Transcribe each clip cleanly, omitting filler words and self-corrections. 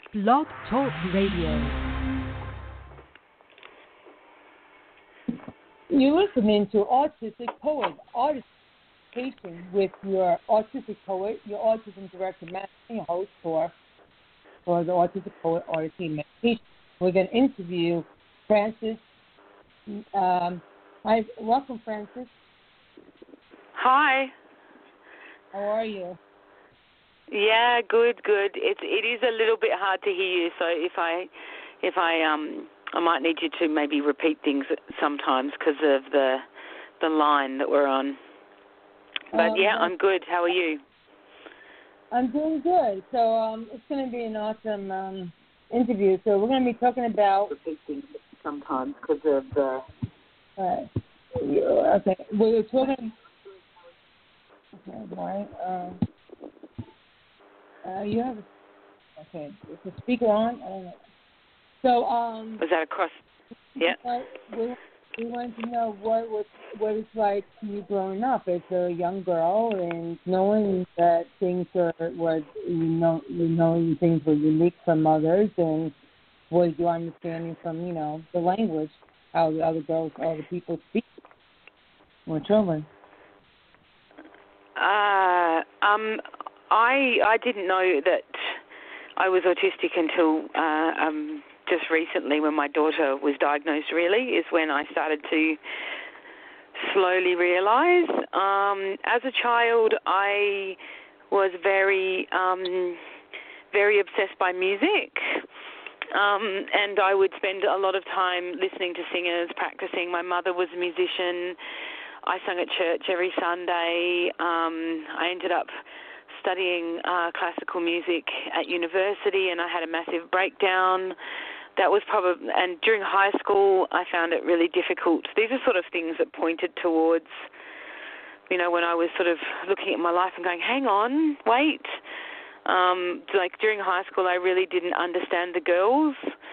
Blog Talk Radio. You're listening to Autistic Poet Artist Education with your autistic poet, your autism director, and host for the Autistic Poet Artist Meditation. We're going to interview Frances. Hi, welcome, Frances. Hi. How are you? Yeah, good. It is a little bit hard to hear you, so if I might need you to maybe repeat things sometimes because of the line that we're on. But I'm good. How are you? I'm doing good. So it's going to be an awesome interview. So we're going to be talking about repeat things sometimes because of the. Okay, we're talking. Okay, right. You have is the speaker on? So was that across? Yeah. We want to know what it's like to you growing up as a young girl and knowing that things are knowing things were unique from others, and was your understanding from the language, how the other girls, all the people speak, or children. I didn't know that I was autistic until just recently when my daughter was diagnosed, really, is when I started to slowly realise. As a child, I was very, very obsessed by music. And I would spend a lot of time listening to singers, practicing. My mother was a musician. I sang at church every Sunday. I ended up studying classical music at university, and I had a massive breakdown. That was and during high school, I found it really difficult. These are sort of things that pointed towards, when I was sort of looking at my life and going, hang on, wait. Like during high school, I really didn't understand the girls.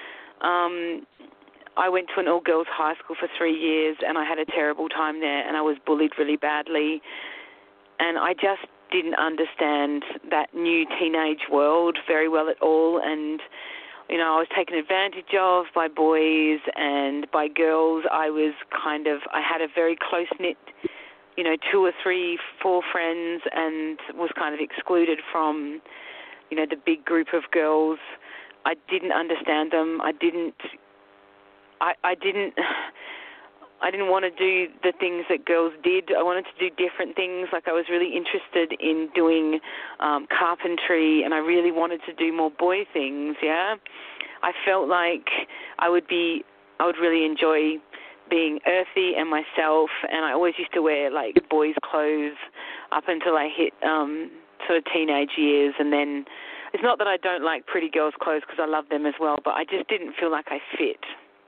I went to an all-girls high school for 3 years, and I had a terrible time there, and I was bullied really badly. And I just didn't understand that new teenage world very well at all. And, I was taken advantage of by boys and by girls. I had a very close-knit, 2 or 3, 4 friends, and was kind of excluded from, the big group of girls. I didn't understand them. I didn't want to do the things that girls did. I wanted to do different things. Like I was really interested in doing carpentry, and I really wanted to do more boy things, yeah. I felt like I would really enjoy being earthy and myself, and I always used to wear like boys' clothes up until I hit sort of teenage years, and then it's not that I don't like pretty girls' clothes because I love them as well, but I just didn't feel like I fit.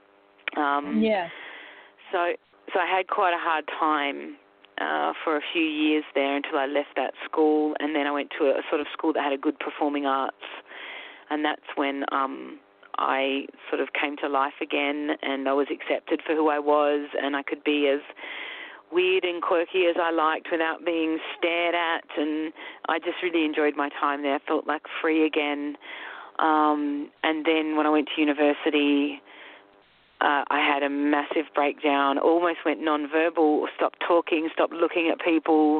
So I had quite a hard time for a few years there until I left that school, and then I went to a sort of school that had a good performing arts, and that's when I sort of came to life again, and I was accepted for who I was, and I could be as weird and quirky as I liked without being stared at, and I just really enjoyed my time there. I felt like free again. And then when I went to university, I had a massive breakdown, almost went nonverbal, stopped talking, stopped looking at people.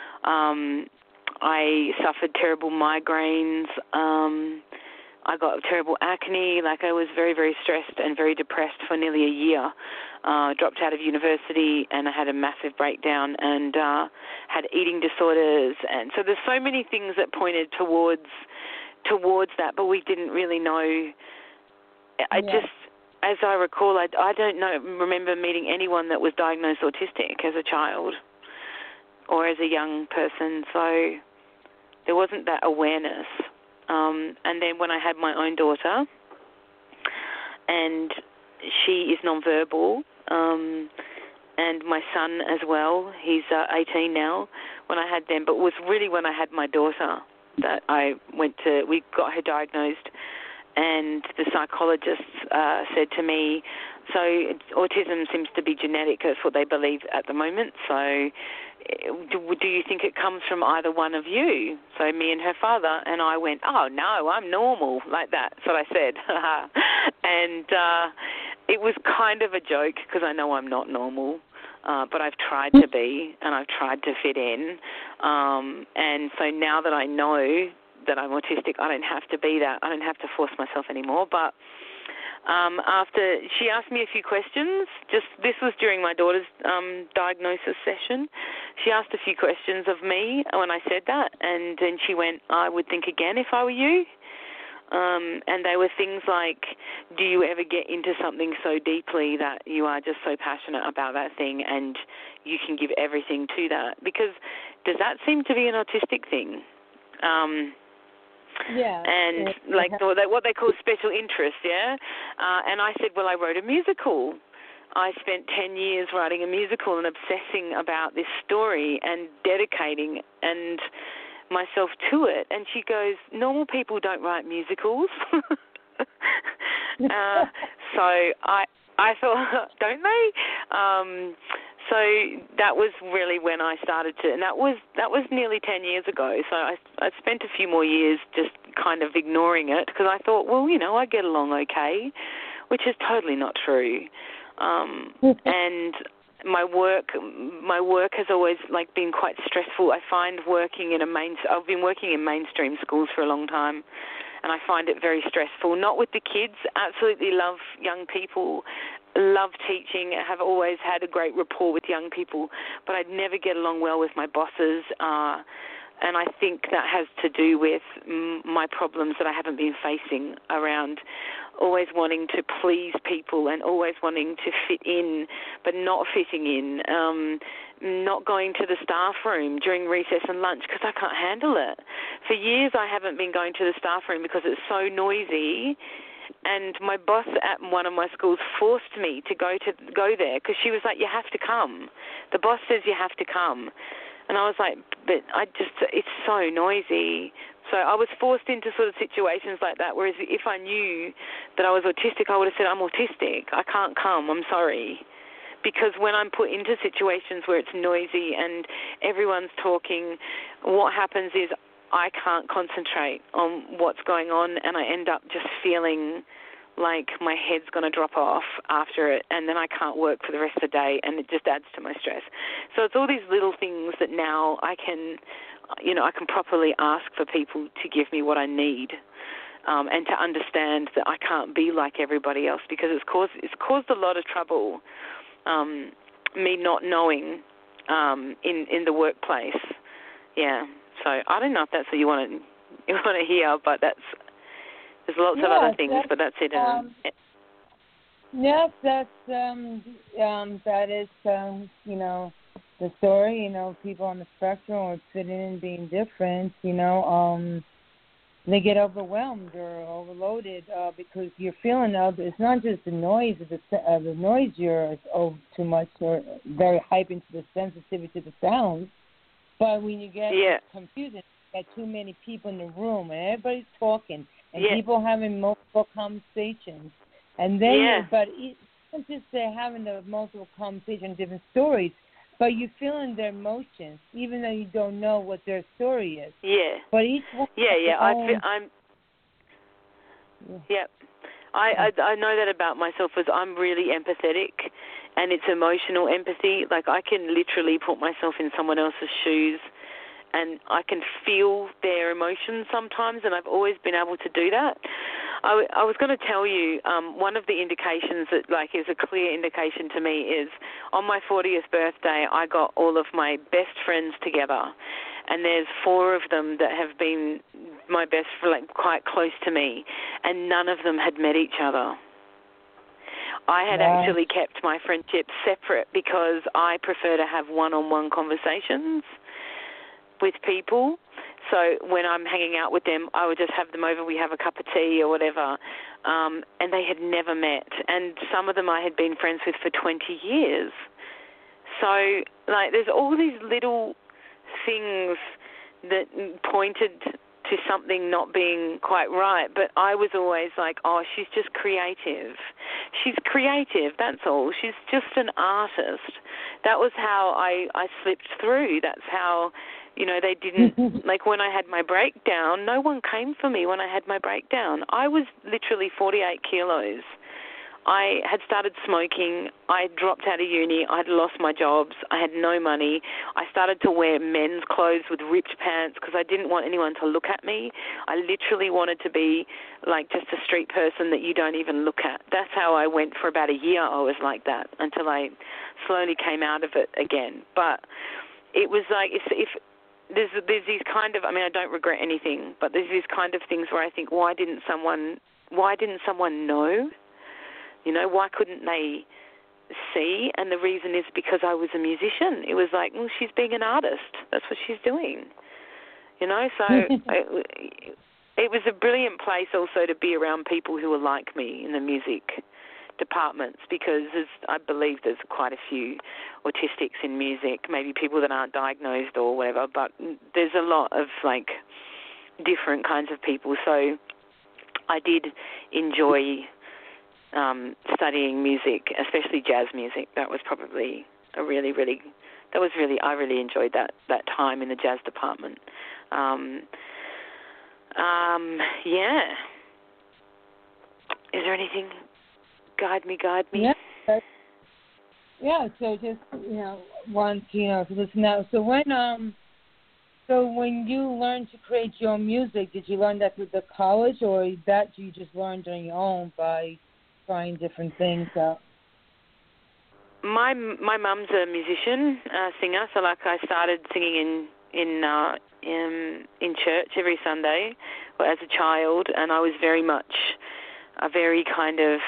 I suffered terrible migraines. I got terrible acne. Like I was very, very stressed and very depressed for nearly a year. Dropped out of university, and I had a massive breakdown and had eating disorders. And so there's so many things that pointed towards that, but we didn't really know. As I recall, I don't remember meeting anyone that was diagnosed autistic as a child or as a young person, so there wasn't that awareness. And then when I had my own daughter, and she is nonverbal, and my son as well, he's 18 now, when I had them, but it was really when I had my daughter that we got her diagnosed. And the psychologist said to me, so autism seems to be genetic, that's what they believe at the moment, so do you think it comes from either one of you? So me and her father, and I went, oh, no, I'm normal, like that. That's what I said. And it was kind of a joke because I know I'm not normal. But I've tried to be, and I've tried to fit in. And so now that I know that I'm autistic, I don't have to be that. I don't have to force myself anymore. But after she asked me a few questions, this was during my daughter's diagnosis session. She asked a few questions of me when I said that, and then she went, I would think again if I were you. And they were things like, do you ever get into something so deeply that you are just so passionate about that thing and you can give everything to that? Because does that seem to be an autistic thing? Yeah. And like what they call special interest, yeah? And I said, well, I wrote a musical. I spent 10 years writing a musical and obsessing about this story and dedicating and myself to it. And she goes, normal people don't write musicals. So I thought, don't they? So that was really when I started to, and that was nearly 10 years ago. So I spent a few more years just kind of ignoring it because I thought, well, I get along okay, which is totally not true. And my work has always been quite stressful. I find I've been working in mainstream schools for a long time, and I find it very stressful. Not with the kids. Absolutely love young people. Love teaching. I have always had a great rapport with young people, but I'd never get along well with my bosses. And I think that has to do with my problems that I haven't been facing around always wanting to please people and always wanting to fit in but not fitting in, not going to the staff room during recess and lunch because I can't handle it. For years I haven't been going to the staff room because it's so noisy, and my boss at one of my schools forced me to go there because she was like, you have to come. The boss says you have to come. And I was like, but it's so noisy. So I was forced into sort of situations like that, whereas if I knew that I was autistic, I would have said, I'm autistic. I can't come. I'm sorry. Because when I'm put into situations where it's noisy and everyone's talking, what happens is I can't concentrate on what's going on, and I end up just feeling like my head's going to drop off after it, and then I can't work for the rest of the day, and it just adds to my stress. So it's all these little things that now I can properly ask for people to give me what I need, and to understand that I can't be like everybody else, because it's caused a lot of trouble, me not knowing in the workplace. Yeah. So I don't know if that's what you want to hear, but there's lots of other things, but that's it. Yes, that is the story. People on the spectrum or fitting in and being different. They get overwhelmed or overloaded because you're feeling it's not just the noise. The noise you're too much or very hype into the sensitivity to the sounds. But when you get confused, you get too many people in the room, and everybody's talking, and people having multiple conversations, and then, but it's not just they're having the multiple conversations, different stories, but you're feeling their emotions, even though you don't know what their story is. Yeah. But each one. I know that about myself, as I'm really empathetic, and it's emotional empathy. Like, I can literally put myself in someone else's shoes, and I can feel their emotions sometimes, and I've always been able to do that. I was going to tell you, one of the indications that, is a clear indication to me is on my 40th birthday, I got all of my best friends together, and there's 4 of them that have been my best, quite close to me, and none of them had met each other. I had actually kept my friendships separate because I prefer to have one-on-one conversations with people. So when I'm hanging out with them, I would just have them over, we have a cup of tea or whatever, and they had never met. And some of them I had been friends with for 20 years. So, there's all these little things that pointed to something not being quite right. But I was always like, oh, she's just creative. She's creative, that's all. She's just an artist. That was how I slipped through. That's how, you know, they didn't, like when I had my breakdown, no one came for me when I had my breakdown. I was literally 48 kilos. I had started smoking. I had dropped out of uni. I had lost my jobs. I had no money. I started to wear men's clothes with ripped pants because I didn't want anyone to look at me. I literally wanted to be like just a street person that you don't even look at. That's how I went for about a year. I was like that until I slowly came out of it again. But it was like if there's these kind of, I mean, I don't regret anything, but there's these kind of things where I think, why didn't someone know? You know, why couldn't they see? And the reason is because I was a musician. It was like, well, she's being an artist. That's what she's doing. You know, so it was a brilliant place also to be around people who were like me in the music departments, because I believe there's quite a few autistics in music, maybe people that aren't diagnosed or whatever, but there's a lot of, like, different kinds of people. So I did enjoy studying music, especially jazz music. That was probably I really enjoyed that time in the jazz department. Yeah. Is there anything? Guide me. Yeah. So just, you know, once, you know, to listen out. So when you learned to create your own music, did you learn that through the college, or that you just learned on your own by trying different things out? My mum's a musician, singer. So like I started singing in church every Sunday as a child, and I was very much a very kind of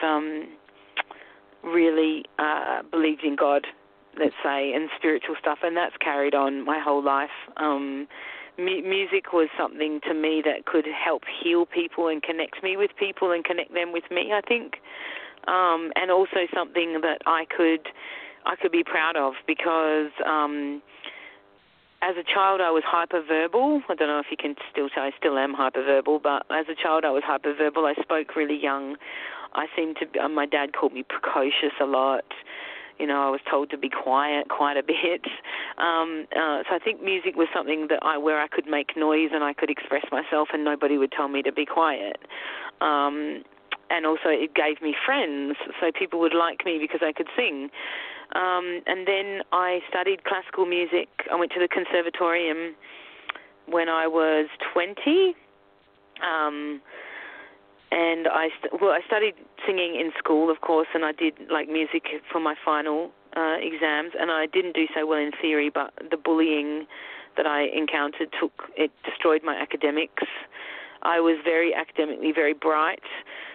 really believed in God, let's say, and spiritual stuff, and that's carried on my whole life. Music was something to me that could help heal people and connect me with people and connect them with me, I think, and also something that I could be proud of, because as a child I was hyperverbal. I don't know if you can still tell, I still am hyperverbal, but as a child I was hyperverbal. I spoke really young. I seemed to, my dad called me precocious a lot. You know, I was told to be quiet quite a bit. So I think music was something that where I could make noise and I could express myself and nobody would tell me to be quiet. And also it gave me friends, so people would like me because I could sing. And then I studied classical music. I went to the conservatorium when I was 20. And I studied singing in school, of course, and I did like music for my final exams, and I didn't do so well in theory, but the bullying that I encountered destroyed my academics. I was academically very bright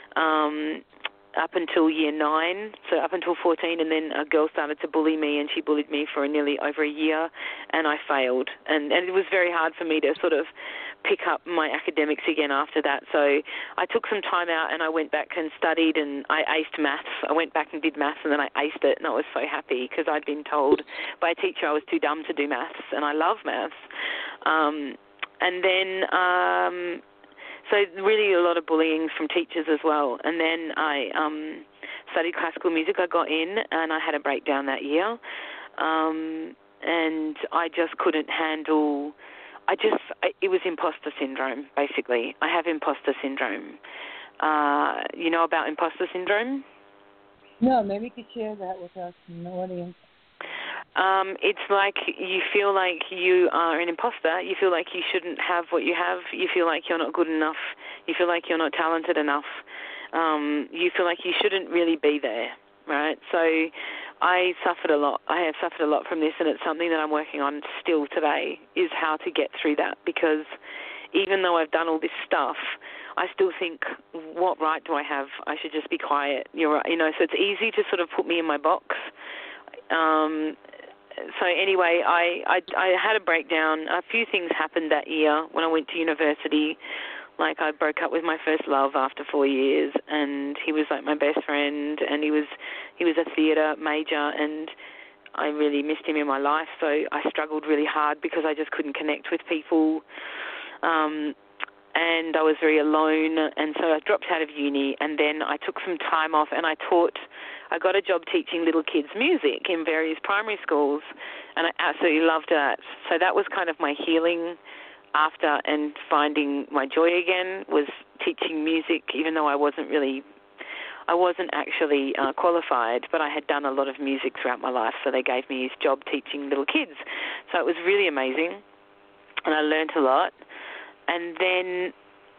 up until year 9, so up until 14, and then a girl started to bully me, and she bullied me for nearly over a year, and I failed. And it was very hard for me to sort of pick up my academics again after that. So I took some time out and I went back and studied, and I aced maths. I went back and did maths, and then I aced it, and I was so happy because I'd been told by a teacher I was too dumb to do maths, and I love maths. And then so really a lot of bullying from teachers as well. And then I studied classical music. I got in and I had a breakdown that year. And I just couldn't handle, it was imposter syndrome, basically. I have imposter syndrome. You know about imposter syndrome? No, maybe you could share that with us in the audience. It's like you feel like you are an imposter. You feel like you shouldn't have what you have. You feel like you're not good enough. You feel like you're not talented enough. You feel like you shouldn't really be there, right? So I suffered a lot. I have suffered a lot from this, and it's something that I'm working on still today, is how to get through that, because even though I've done all this stuff, I still think, what right do I have? I should just be quiet. You're right. You know, so it's easy to sort of put me in my box. So anyway, I had a breakdown. A few things happened that year when I went to university. Like I broke up with my first love after 4 years, and he was like my best friend, and he was a theatre major, and I really missed him in my life. So I struggled really hard because I just couldn't connect with people. and I was very alone, and so I dropped out of uni, and then I took some time off, and I got a job teaching little kids music in various primary schools, and I absolutely loved that. So that was kind of my healing after, and finding my joy again was teaching music, even though I wasn't actually qualified, but I had done a lot of music throughout my life, so they gave me this job teaching little kids. So it was really amazing, and I learnt a lot. And then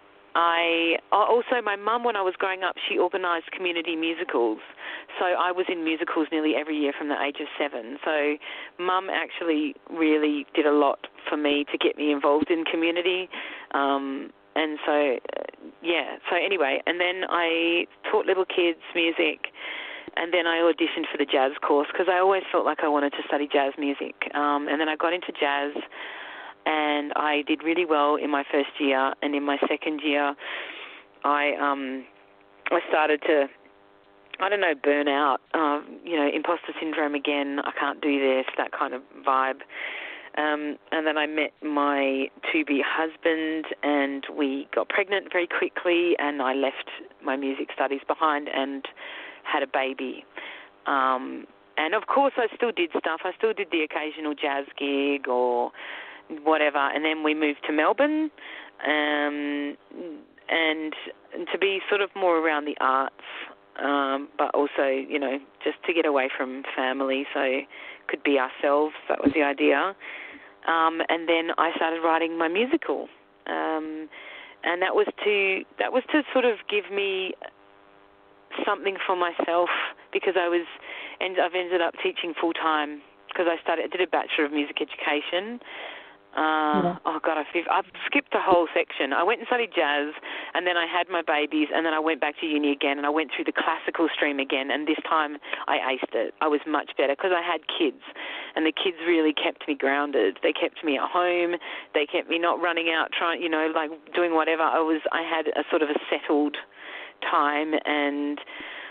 my mum, when I was growing up, she organised community musicals. So I was in musicals nearly every year from the age of 7. So Mum actually really did a lot for me to get me involved in community. And so, so anyway, and then I taught little kids music, and then I auditioned for the jazz course because I always felt like I wanted to study jazz music. And then I got into jazz, and I did really well in my first year, and in my second year, I started to, burn out, imposter syndrome again, I can't do this, that kind of vibe. And then I met my to-be husband, and we got pregnant very quickly, and I left my music studies behind and had a baby. And, of course, I still did stuff. I still did the occasional jazz gig or whatever, and then we moved to Melbourne, and to be sort of more around the arts, but also, just to get away from family so could be ourselves. That was the idea. And then I started writing my musical, and that was to sort of give me something for myself, because I've ended up teaching full time because I did a Bachelor of Music Education. Oh God, I've skipped a whole section. I went and studied jazz, and then I had my babies, and then I went back to uni again, and I went through the classical stream again, and this time I aced it. I was much better because I had kids, and the kids really kept me grounded. They kept me at home. They kept me not running out, doing whatever. I had a sort of a settled time, and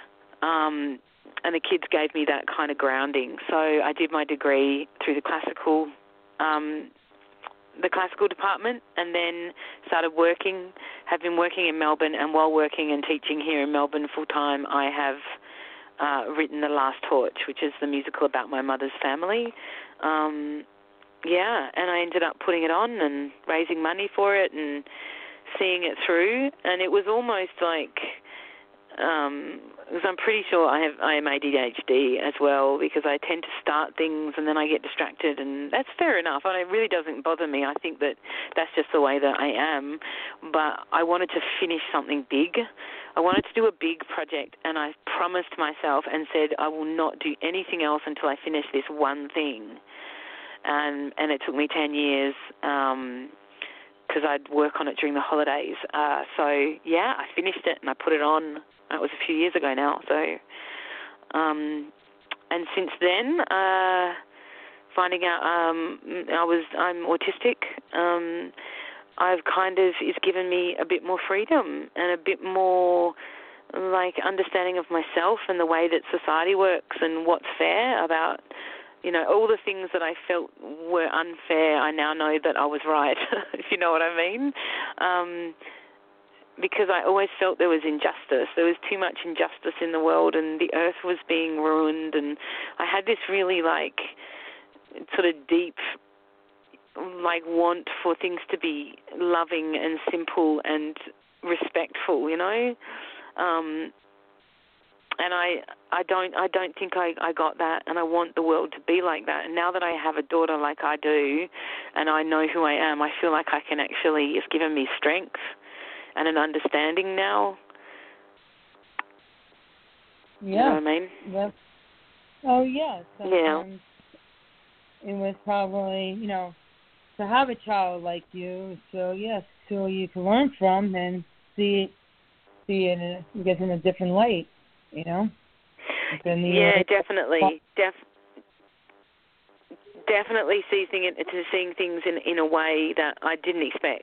the kids gave me that kind of grounding. So I did my degree through the classical department, and then started working, have been working in Melbourne, and while working and teaching here in Melbourne full-time, I have written The Last Torch, which is the musical about my mother's family. And I ended up putting it on and raising money for it and seeing it through, and it was almost like, because I'm pretty sure I am ADHD as well, because I tend to start things and then I get distracted, and that's fair enough, and it really doesn't bother me. I think that's just the way that I am, but I wanted to finish something big. I wanted to do a big project, and I promised myself and said I will not do anything else until I finish this one thing, and it took me 10 years, because I'd work on it during the holidays. I finished it and I put it on. That was a few years ago now. So, and since then, finding out I'm autistic, it's given me a bit more freedom and a bit more understanding of myself and the way that society works and what's fair about. All the things that I felt were unfair, I now know that I was right, if you know what I mean. Because I always felt there was injustice. There was too much injustice in the world, and the earth was being ruined, and I had this really, sort of deep, want for things to be loving and simple and respectful, And I don't think I got that, and I want the world to be like that. And now that I have a daughter like I do, and I know who I am, I feel like I can actually, it's given me strength and an understanding now. Yeah. You know what I mean? Yep. Oh, yes. Yeah. It was probably, to have a child like you, so you can learn from and see it in a different light. Definitely. Definitely seeing things in a way that I didn't expect.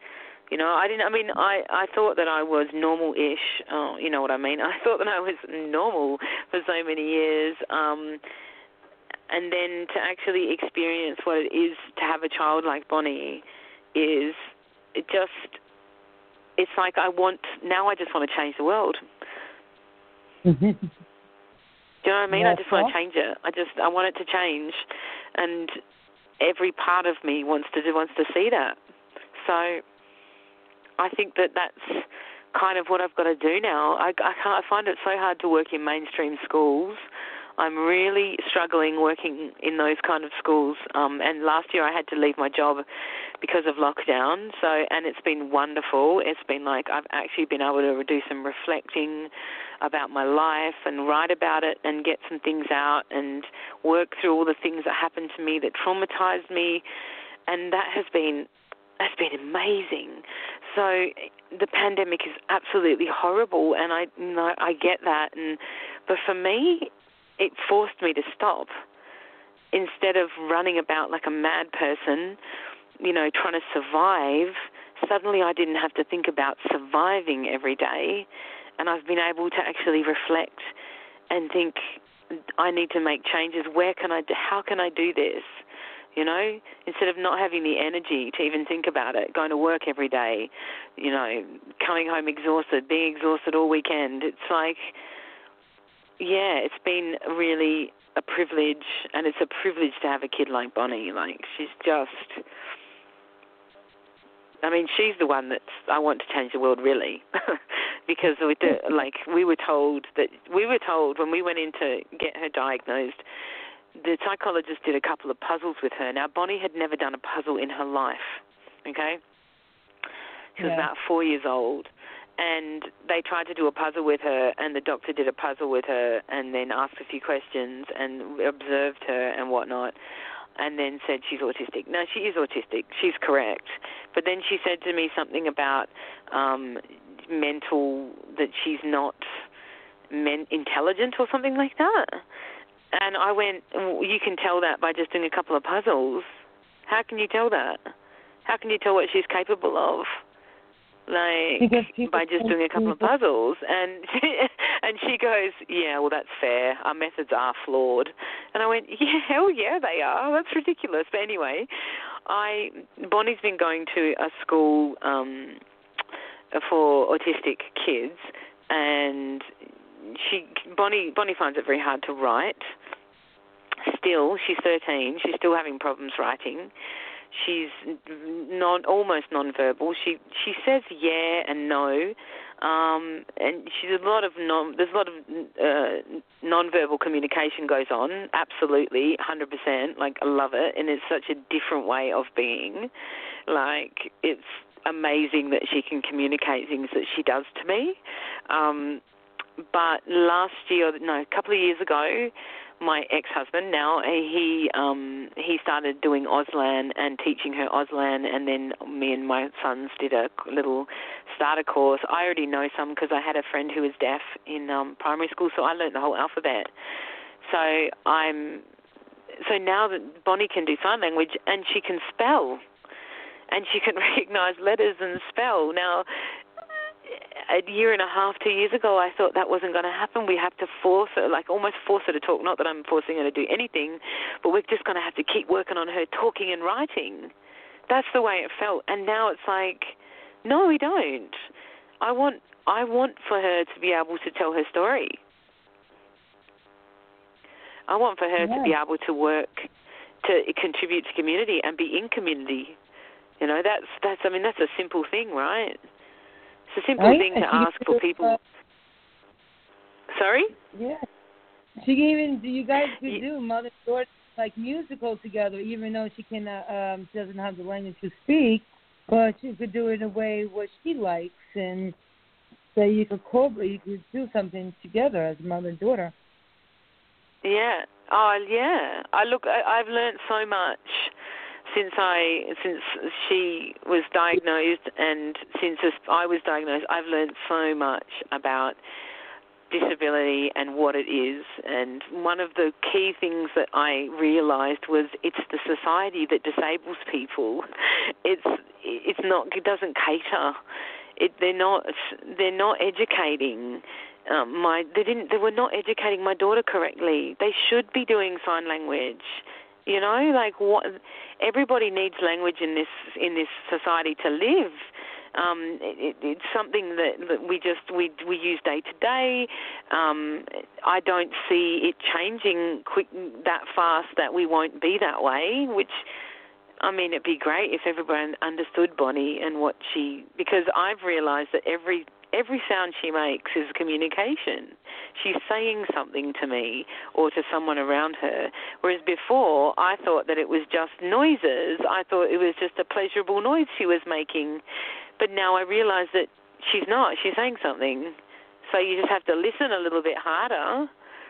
I thought that I was normal-ish. You know what I mean? I thought that I was normal for so many years. And then to actually experience what it is to have a child like Bonnie is it's like I just want to change the world. Do you know what I mean? Yeah, I just want to change it. I want it to change, and every part of me wants to see that. So I think that's kind of what I've got to do now. I find it so hard to work in mainstream schools. I'm really struggling working in those kind of schools. And last year I had to leave my job because of lockdown. And it's been wonderful. It's been like I've actually been able to do some reflecting about my life and write about it and get some things out and work through all the things that happened to me that traumatized me. And that's been amazing. So the pandemic is absolutely horrible, and I get that. But for me, it forced me to stop. Instead of running about like a mad person, trying to survive, suddenly I didn't have to think about surviving every day, and I've been able to actually reflect and think, I need to make changes. How can I do this? Instead of not having the energy to even think about it, going to work every day, coming home exhausted, being exhausted all weekend. It's like, it's been really a privilege, and it's a privilege to have a kid like Bonnie. Like, she's just, she's the one that I want to change the world, really, because we were told when we went in to get her diagnosed, the psychologist did a couple of puzzles with her. Now, Bonnie had never done a puzzle in her life, okay? She was about 4 years old, and they tried to do a puzzle with her, and the doctor did a puzzle with her and then asked a few questions and observed her and whatnot, and then said she's autistic. Now, she is autistic. She's correct. But then she said to me something about that she's not intelligent or something like that. And I went, you can tell that by just doing a couple of puzzles. How can you tell that? How can you tell what she's capable of? By just doing a couple of puzzles. And she goes, yeah, well, that's fair. Our methods are flawed. And I went, yeah, hell yeah, they are. That's ridiculous. But anyway, Bonnie's been going to a school for autistic kids, and Bonnie finds it very hard to write. Still, she's 13. She's still having problems writing. She's almost nonverbal. She says yeah and no, and there's a lot of nonverbal communication goes on. Absolutely, 100%. Like, I love it, and it's such a different way of being. Like, it's amazing that she can communicate things that she does to me. But a couple of years ago, my ex-husband now, he started doing Auslan and teaching her Auslan, and then me and my sons did a little starter course. I already know some because I had a friend who was deaf in primary school, so I learned the whole alphabet. So now that Bonnie can do sign language, and she can spell, and she can recognize letters and spell. Now, a year and a half, 2 years ago, I thought that wasn't going to happen. We have to almost force her to talk. Not that I'm forcing her to do anything, but we're just going to have to keep working on her talking and writing. That's the way it felt. And now it's like, no, we don't. I want for her to be able to tell her story. I want for her to be able to work, to contribute to community and be in community. That's a simple thing, right? It's a simple thing to ask for people. Sorry? Yeah. You guys could do mother and daughter, like, musical together, even though she doesn't have the language to speak, but you could do it in a way what she likes, and so you could do something together as mother and daughter. Yeah. Oh, yeah. I've learned so much since she was diagnosed, and since I was diagnosed. I've learned so much about disability and what it is. And one of the key things that I realized was it's the society that disables people. It doesn't cater. They're not educating. They were not educating my daughter correctly. They should be doing sign language. Everybody needs language in this society to live. It's something that we use day to day. I don't see it changing that fast that we won't be that way, which, I mean, it'd be great if everyone understood Bonnie and what because I've realised that every sound she makes is communication. She's saying something to me or to someone around her, whereas before I thought that it was just noises. I thought it was just a pleasurable noise she was making, but now I realise that she's not. She's saying something. So you just have to listen a little bit harder.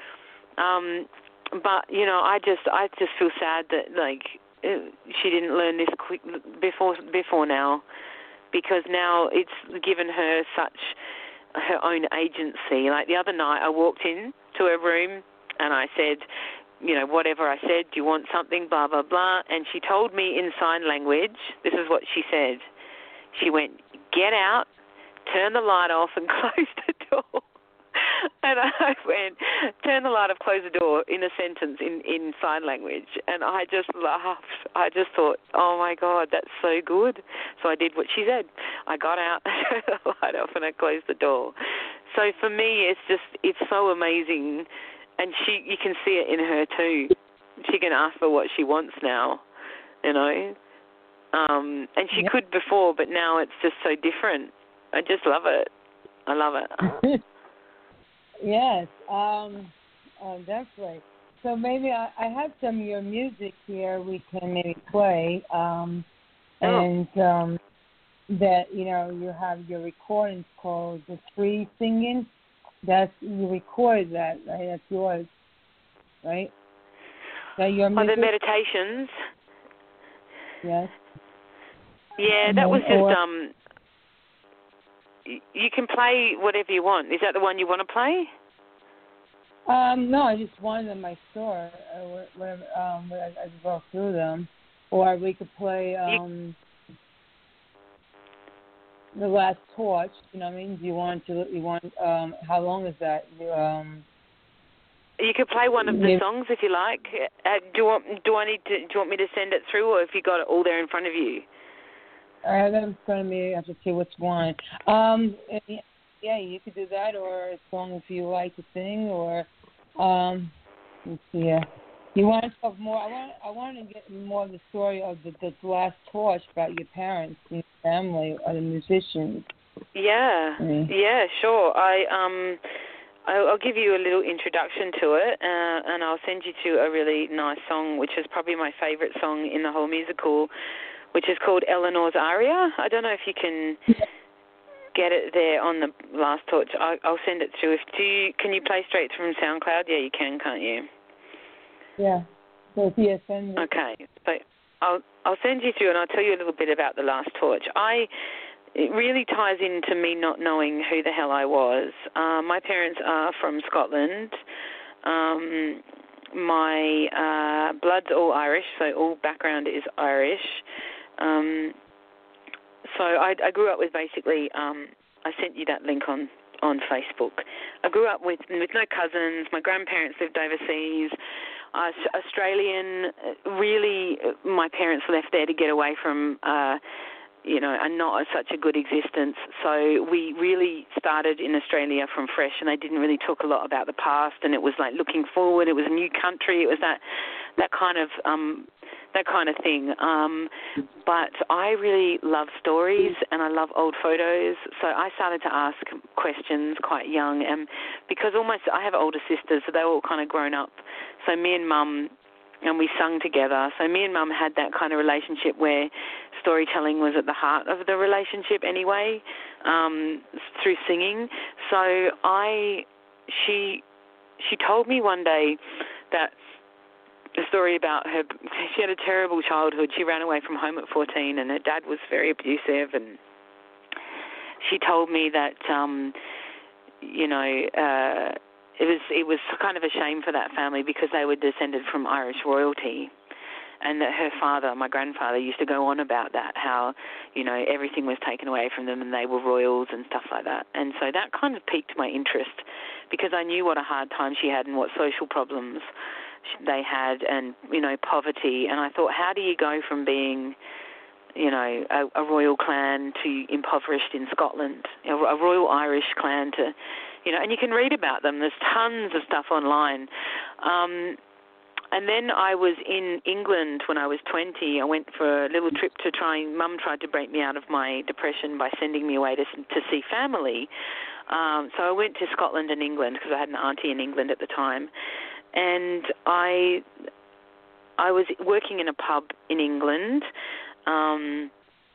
But, you know, I just feel sad that, like, she didn't learn this quick before now, because now it's given her such her own agency. Like the other night I walked in to her room and I said, you know, whatever I said, do you want something, blah, blah, blah, and she told me in sign language, this is what she said. She went, get out, turn the light off and close the door. And I went, turn the light off, close the door, in a sentence in sign language. And I just laughed. I just thought, oh, my God, that's so good. So I did what she said. I got out, turned the light off, and I closed the door. So for me, it's so amazing. And you can see it in her too. She can ask for what she wants now, you know. And she could before, but now it's just so different. I just love it. I love it. Yes, definitely. So maybe I have some of your music here we can maybe play, and that, you know, you have your recordings called The Tree Singing. You recorded that, right? That's yours, right? That your music? The meditations. Yes. Yeah, that was just you can play whatever you want. Is that the one you want to play? No, I just wanted in my store. Whatever. I just go through them, or we could play The Last Torch. You know what I mean? Do you want? How long is that? You could play one of the songs if you like. Do you want me to send it through, or if you got it all there in front of you? I have it in front of me. I have to see which one. Yeah, you could do that, or a song if you like to sing, or let's see. You want to talk more? I want to get more of the story of the Last Torch about your parents and your family, or the musicians. Yeah, yeah, sure. I'll give you a little introduction to it, and I'll send you to a really nice song, which is probably my favourite song in the whole musical, which is called Eleanor's Aria. I don't know if you can get it there on the Last Torch. I'll send it through. Can you play straight from SoundCloud? Yeah, you can, can't you? Yeah. So yeah, send me. Okay. So I'll send you through, and I'll tell you a little bit about the Last Torch. It really ties into me not knowing who the hell I was. My parents are from Scotland. My blood's all Irish, so all background is Irish. So I grew up with basically, I sent you that link on Facebook. I grew up with no cousins. My grandparents lived overseas. Australian, really, my parents left there to get away from, and not such a good existence. So we really started in Australia from fresh, and they didn't really talk a lot about the past, and it was like looking forward. It was a new country. It was that kind of thing. But I really love stories, and I love old photos. So I started to ask questions quite young, and because I have older sisters, so they were all kind of grown up. So me and Mum, and we sung together. So me and Mum had that kind of relationship where storytelling was at the heart of the relationship anyway, through singing. So she told me one day that a story about her. She had a terrible childhood. She ran away from home at 14, and her dad was very abusive. And she told me that, it was kind of a shame for that family because they were descended from Irish royalty, and that her father, my grandfather, used to go on about that, how, everything was taken away from them and they were royals and stuff like that. And so that kind of piqued my interest because I knew what a hard time she had and what social problems they had and, poverty. And I thought, how do you go from being a royal clan to impoverished in Scotland, a royal Irish clan to, and you can read about them. There's tons of stuff online. And then I was in England when I was 20. I went for a little trip to Mum tried to break me out of my depression by sending me away to see family. So I went to Scotland and England because I had an auntie in England at the time. And I was working in a pub in England, and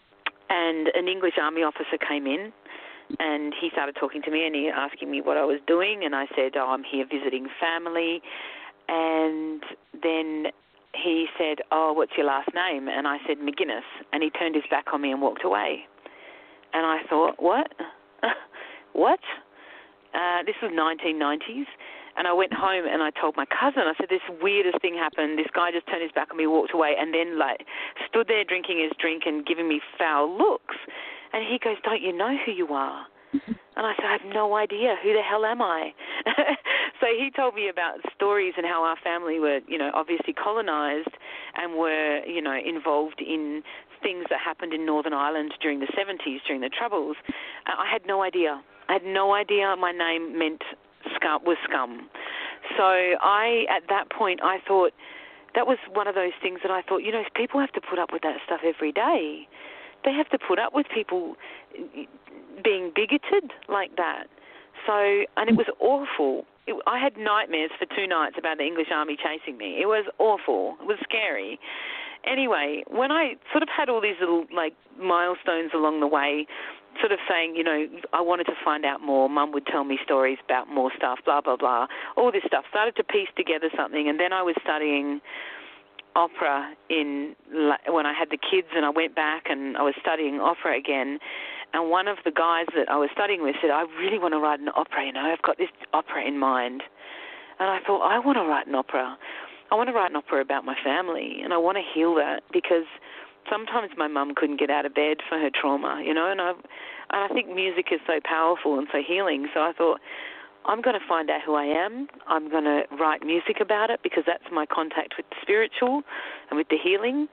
an English army officer came in, and he started talking to me and he asking me what I was doing, and I said, I'm here visiting family. And then he said, what's your last name? And I said, McGuinness. And he turned his back on me and walked away. And I thought, what? What? This was 1990s. And I went home and I told my cousin, I said, this weirdest thing happened. This guy just turned his back on me, walked away, and then stood there drinking his drink and giving me foul looks. And he goes, don't you know who you are? And I said, I have no idea. Who the hell am I? So he told me about stories and how our family were, obviously colonized and were, involved in things that happened in Northern Ireland during the 70s, during the Troubles. I had no idea. I had no idea my name was scum. So at that point, I thought, that was one of those things that I thought, people have to put up with that stuff every day. They have to put up with people being bigoted like that. So, and it was awful. I had nightmares for 2 nights about the English army chasing me. It was awful. It was scary. Anyway, when I sort of had all these little, milestones along the way, sort of saying, I wanted to find out more. Mum would tell me stories about more stuff, blah, blah, blah. All this stuff. Started to piece together something. And then I was studying opera when I had the kids, and I went back and I was studying opera again. And one of the guys that I was studying with said, I really want to write an opera, I've got this opera in mind. And I thought, I want to write an opera. I want to write an opera about my family, and I want to heal that, because sometimes my mum couldn't get out of bed for her trauma, and I think music is so powerful and so healing. So I thought, I'm going to find out who I am. I'm going to write music about it, because that's my contact with the spiritual and with the healing.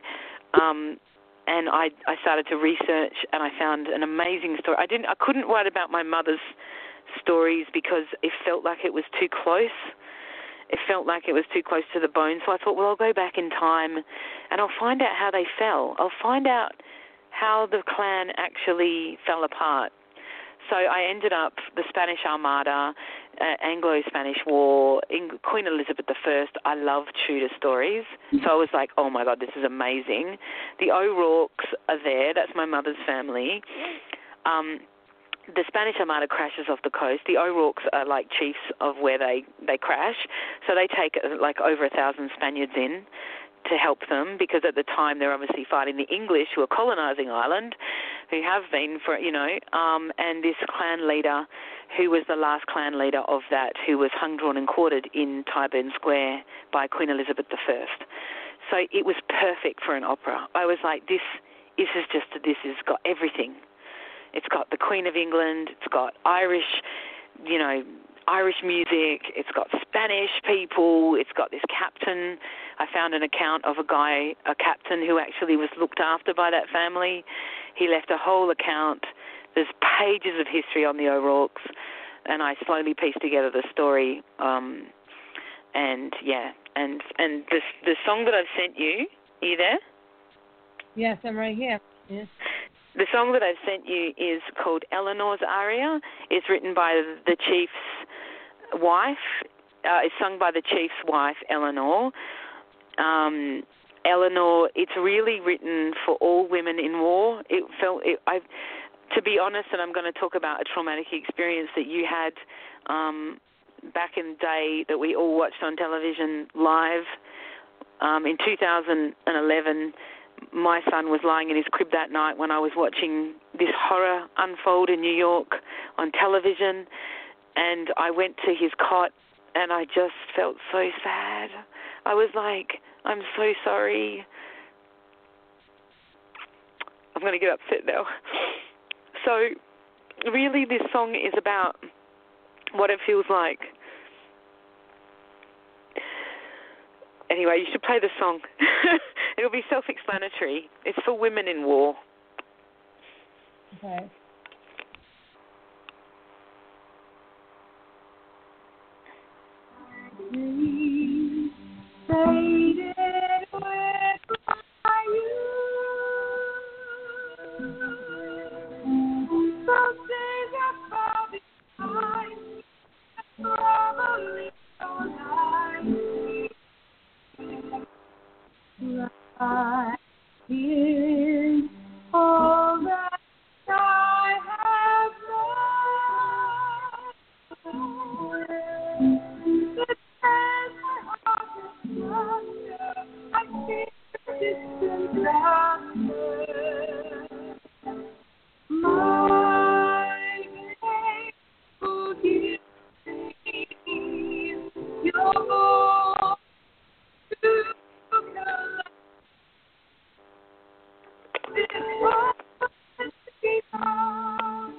And I started to research, and I found an amazing story. I couldn't write about my mother's stories because it felt like it was too close. It felt like it was too close to the bone. So I thought, well, I'll go back in time and I'll find out how they fell. I'll find out how the clan actually fell apart. So I ended up the Spanish Armada, Anglo-Spanish War, Queen Elizabeth I. I love Tudor stories. So I was like, oh, my God, this is amazing. The O'Rourkes are there. That's my mother's family. The Spanish Armada crashes off the coast. The O'Rourkes are like chiefs of where they crash. So they take over 1,000 Spaniards in to help them, because at the time they're obviously fighting the English who are colonizing Ireland, who have been for, and this clan leader who was the last clan leader of that, who was hung, drawn and quartered in Tyburn Square by Queen Elizabeth I. So it was perfect for an opera. I was like, this has got everything. It's got the Queen of England, it's got Irish music, it's got Spanish people, it's got this captain. I found an account of a captain who actually was looked after by that family. He left a whole account. There's pages of history on the O'Rourkes, and I slowly pieced together the story. And the song that I've sent you, are you there? Yes, I'm right here. Yes. The song that I've sent you is called Eleanor's Aria. It's written by the chief's wife. It's sung by the chief's wife, Eleanor. Eleanor, it's really written for all women in war. To be honest, and I'm going to talk about a traumatic experience that you had back in the day that we all watched on television live. In 2011, my son was lying in his crib that night when I was watching this horror unfold in New York on television, and I went to his cot and I just felt so sad. I was like, I'm so sorry. I'm going to get upset now. So really this song is about what it feels like. Anyway, you should play the song. It'll be self-explanatory. It's for women in war. Okay. Faded with my youth. Some days I found it fine, probably all right. Is all that I have known. The time my heart is longer, I feel distant laughter. My name, forgive me, your voice to color. This was the song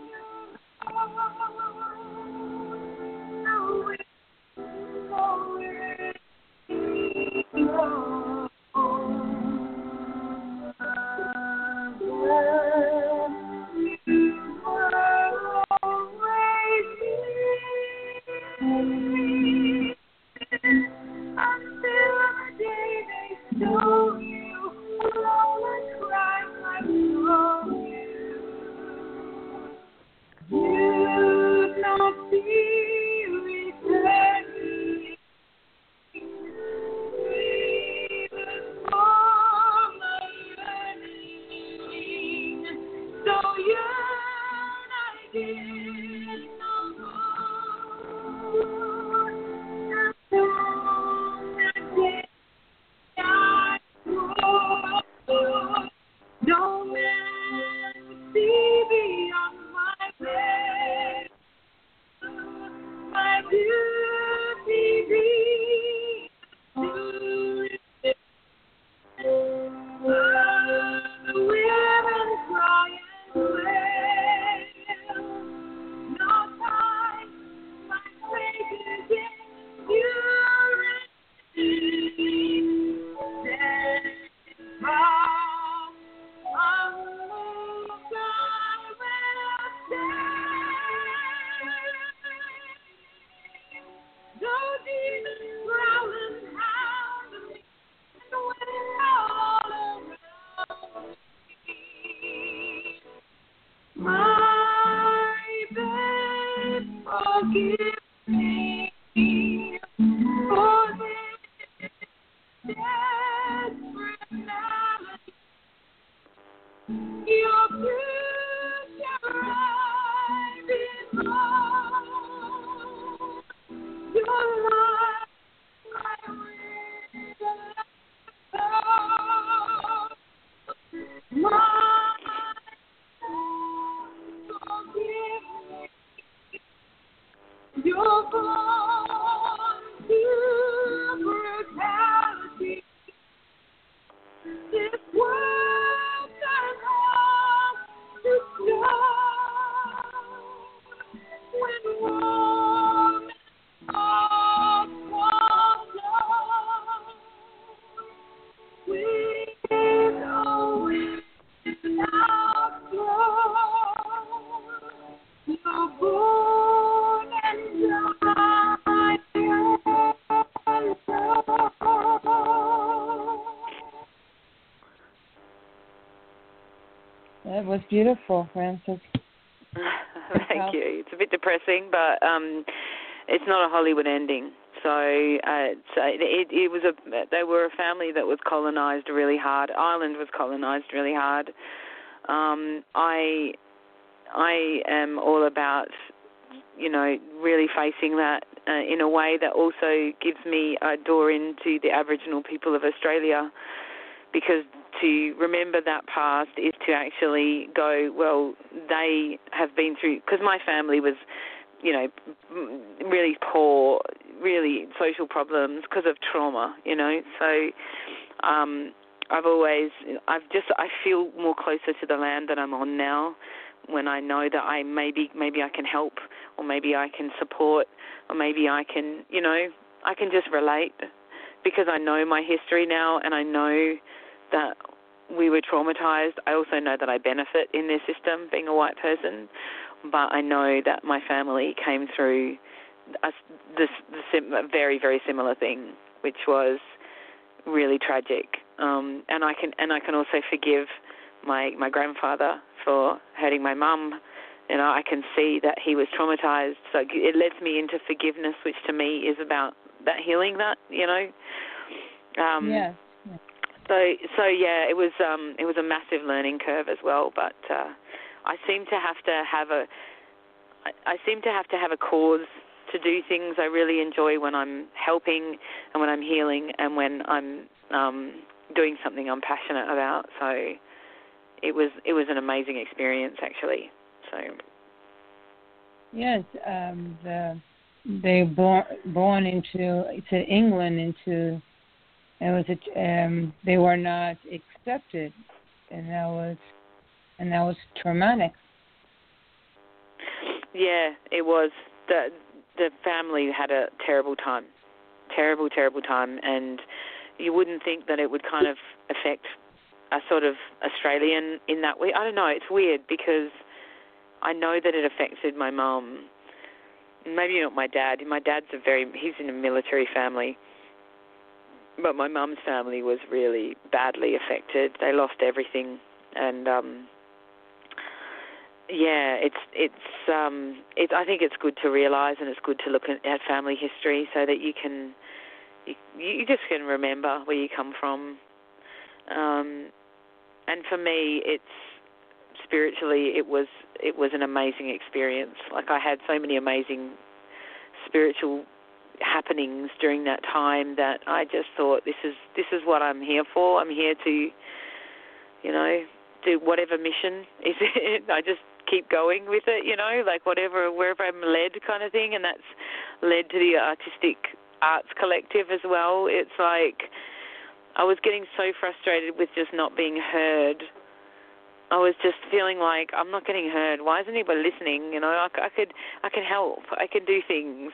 That was beautiful, Frances. Thank you. It's a bit depressing, but it's not a Hollywood ending. So it was they were a family that was colonized really hard. Ireland was colonized really hard. I am all about, really facing that in a way that also gives me a door into the Aboriginal people of Australia, because to remember that past is to actually go, well, they have been through, because my family was, really poor, really social problems because of trauma, So I feel more closer to the land that I'm on now, when I know that I maybe I can help, or maybe I can support, or maybe I can, I can just relate, because I know my history now, and I know that we were traumatized. I also know that I benefit in their system, being a white person, but I know that my family came through a very, very similar thing, which was really tragic. And I can also forgive my grandfather for hurting my mum. You know, I can see that he was traumatized, so it lets me into forgiveness, which to me is about that healing. That, you know. Yeah. So yeah, it was a massive learning curve as well. But I seem to have to have a cause to do things I really enjoy when I'm helping and when I'm healing and when I'm doing something I'm passionate about. So it was an amazing experience, actually. So yes, they born into England into. They were not accepted, and that was traumatic. Yeah, it was. The family had a terrible time, and you wouldn't think that it would kind of affect a sort of Australian in that way. I don't know. It's weird because I know that it affected my mum. Maybe not my dad. My dad's he's in a military family. But my mum's family was really badly affected. They lost everything, and I think it's good to realise, and it's good to look at family history so that you just can remember where you come from. And for me, spiritually, it was an amazing experience. Like, I had so many amazing spiritual happenings during that time that I just thought, this is what I'm here for. I'm here to, you know, do whatever mission is it. I just keep going with it, you know, like wherever I'm led kind of thing. And that's led to the Artistic Arts Collective as well. It's like I was getting so frustrated with just not being heard. I was just feeling like I'm not getting heard. Why isn't anybody listening? You know, I can help. I can do things.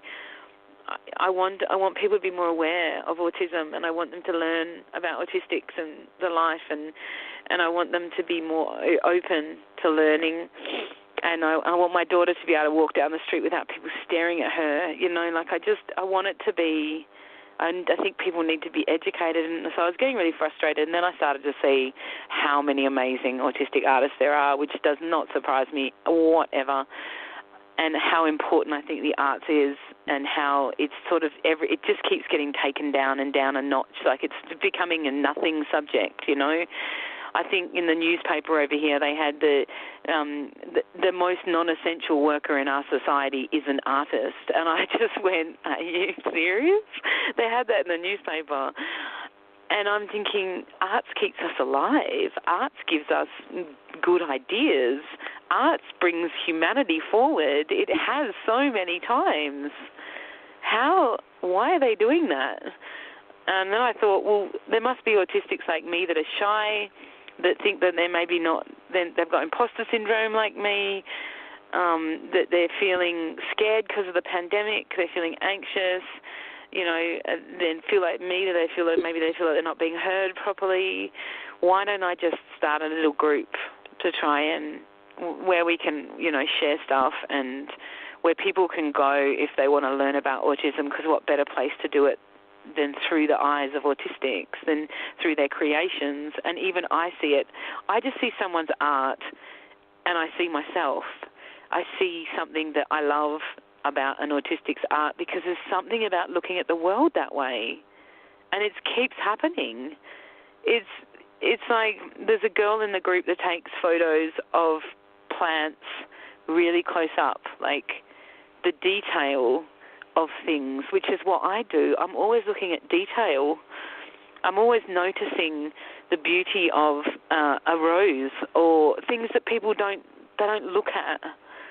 I want people to be more aware of autism, and I want them to learn about autistics and the life, and I want them to be more open to learning. And I want my daughter to be able to walk down the street without people staring at her. You know, like I want it to be. And I think people need to be educated, and so I was getting really frustrated. And then I started to see how many amazing autistic artists there are, which does not surprise me whatever. And how important I think the arts is, and how it's sort of it just keeps getting taken down a notch. Like, it's becoming a nothing subject, you know. I think in the newspaper over here they had the most non-essential worker in our society is an artist, and I just went, are you serious? They had that in the newspaper. And I'm thinking, arts keeps us alive. Arts gives us good ideas. Arts brings humanity forward. It has so many times. Why are they doing that? And then I thought, well, there must be autistics like me that are shy, that think that they're maybe not, then they've got imposter syndrome like me, that they're feeling scared because of the pandemic, they're feeling anxious, you know, then feel like me, that maybe they feel like they're not being heard properly. Why don't I just start a little group to try and, where we can, you know, share stuff, and where people can go if they want to learn about autism, because what better place to do it than through the eyes of autistics, than through their creations. And even I see it. I just see someone's art and I see myself. I see something that I love about an autistic's art, because there's something about looking at the world that way. And it keeps happening. It's like there's a girl in the group that takes photos of plants really close up, like the detail of things, which is what I do. I'm always looking at detail. I'm always noticing the beauty of a rose, or things that people don't look at,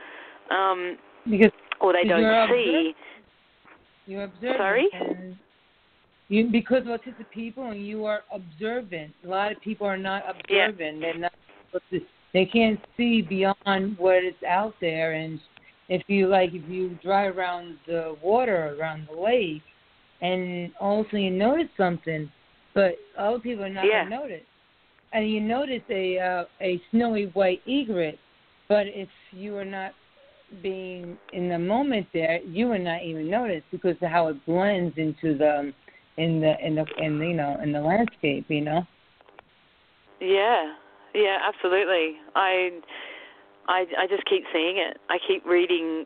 or they don't see. You're observant. Sorry? Because autistic people, and you are observant. A lot of people are not observant. Yeah. They're not. They can't see beyond what is out there. And if you drive around the water, around the lake, and also you notice something, but other people are not going to notice. and you notice a snowy white egret, but if you were not being in the moment there, you would not even notice because of how it blends into the in the landscape, you know. Yeah, absolutely. I just keep seeing it. I keep reading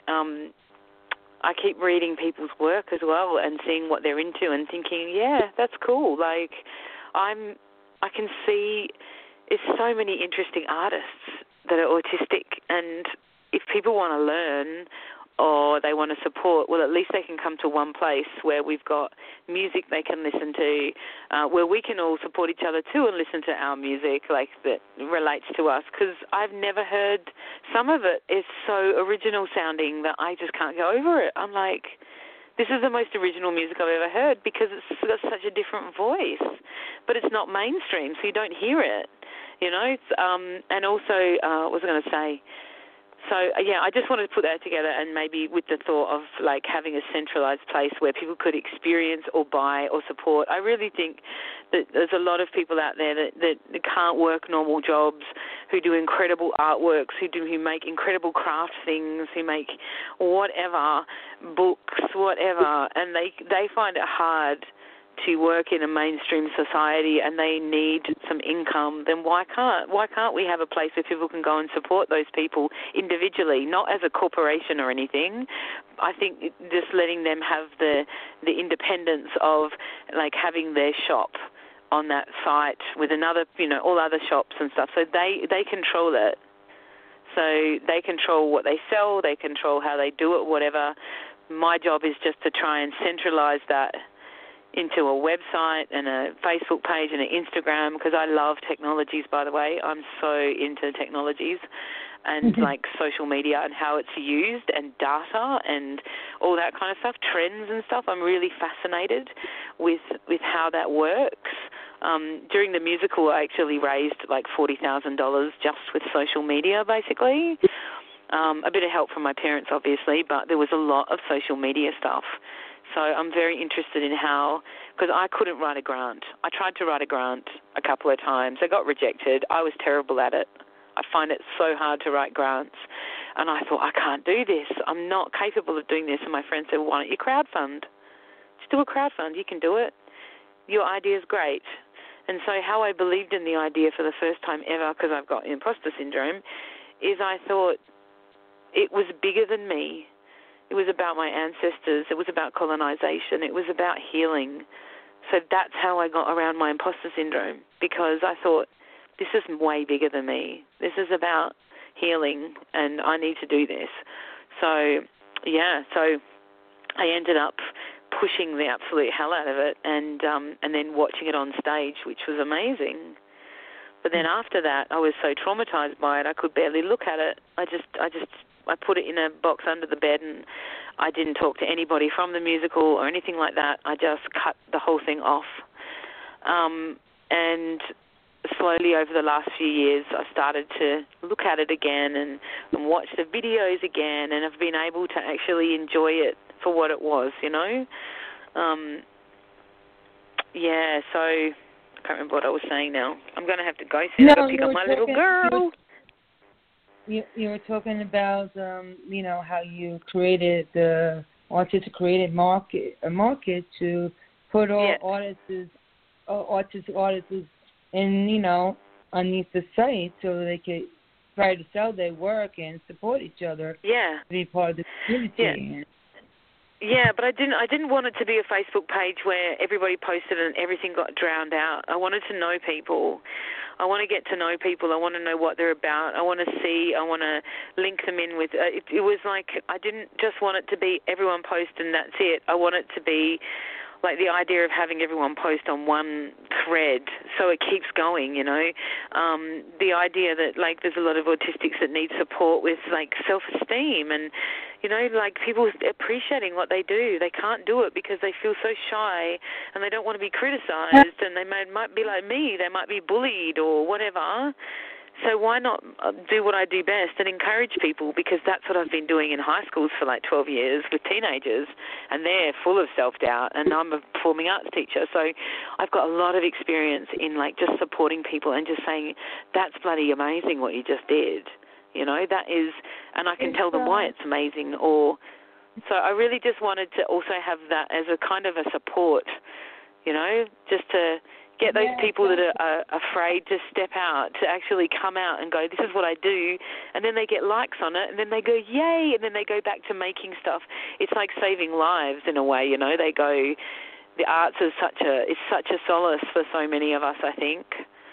people's work as well and seeing what they're into and thinking, yeah, that's cool. Like I can see it's so many interesting artists that are autistic, and if people want to learn or they want to support, well, at least they can come to one place where we've got music they can listen to, where we can all support each other too and listen to our music like that relates to us. Because I've never heard, some of it is so original sounding that I just can't go over it. I'm like, this is the most original music I've ever heard because it's got such a different voice, but it's not mainstream, so you don't hear it, you know. And also, what was I going to say? So, yeah, I just wanted to put that together and maybe with the thought of, like, having a centralised place where people could experience or buy or support. I really think that there's a lot of people out there that can't work normal jobs, who do incredible artworks, who make incredible craft things, who make whatever, books, whatever, and they find it hard to work in a mainstream society and they need some income, then why can't we have a place where people can go and support those people individually, not as a corporation or anything? I think just letting them have the independence of like having their shop on that site with another, you know, all other shops and stuff. So they control it. So they control what they sell, they control how they do it, whatever. My job is just to try and centralize that into a website and a Facebook page and an Instagram, because I love technologies, by the way. I'm so into technologies and like social media and how it's used and data and all that kind of stuff, trends and stuff. I'm really fascinated with how that works. During the musical, I actually raised like $40,000 just with social media, basically. A bit of help from my parents, obviously, but there was a lot of social media stuff. So I'm very interested in how, because I couldn't write a grant. I tried to write a grant a couple of times. I got rejected. I was terrible at it. I find it so hard to write grants. And I thought, I can't do this. I'm not capable of doing this. And my friend said, well, why don't you crowdfund? Just do a crowdfund. You can do it. Your idea is great. And so how I believed in the idea for the first time ever, because I've got imposter syndrome, is I thought it was bigger than me. It was about my ancestors. It was about colonization. It was about healing. So that's how I got around my imposter syndrome, because I thought, this is way bigger than me. This is about healing, and I need to do this. So, yeah, so I ended up pushing the absolute hell out of it and then watching it on stage, which was amazing. But then after that, I was so traumatized by it, I could barely look at it. I put it in a box under the bed, and I didn't talk to anybody from the musical or anything like that. I just cut the whole thing off. And slowly over the last few years, I started to look at it again and watch the videos again, and I've been able to actually enjoy it for what it was, you know. Yeah, so I can't remember what I was saying now. I'm going to have to go soon. I've got to pick up my little girl. You were talking about, you know, how you created the autistic market to put all artists in, you know, underneath the site so they could try to sell their work and support each other. Yeah. To be part of the community. Yeah. Yeah, but I didn't want it to be a Facebook page where everybody posted and everything got drowned out. I wanted to know people. I want to get to know people. I want to know what they're about. I want to see. I want to link them in with. It was like I didn't just want it to be everyone post and that's it. I want it to be like the idea of having everyone post on one thread so it keeps going, you know. The idea that, like, there's a lot of autistics that need support with, like, self-esteem and, you know, like, people appreciating what they do. They can't do it because they feel so shy and they don't want to be criticized, and they might be like me. They might be bullied or whatever. So why not do what I do best and encourage people, because that's what I've been doing in high schools for like 12 years with teenagers, and they're full of self-doubt, and I'm a performing arts teacher, so I've got a lot of experience in like just supporting people and just saying, that's bloody amazing what you just did. You know, that is, and I can tell them why it's amazing. Or so I really just wanted to also have that as a kind of a support, you know, just to get those people that are afraid to step out, to actually come out and go, this is what I do, and then they get likes on it, and then they go, yay, and then they go back to making stuff. It's like saving lives in a way, you know. They go, the arts is such a solace for so many of us, I think.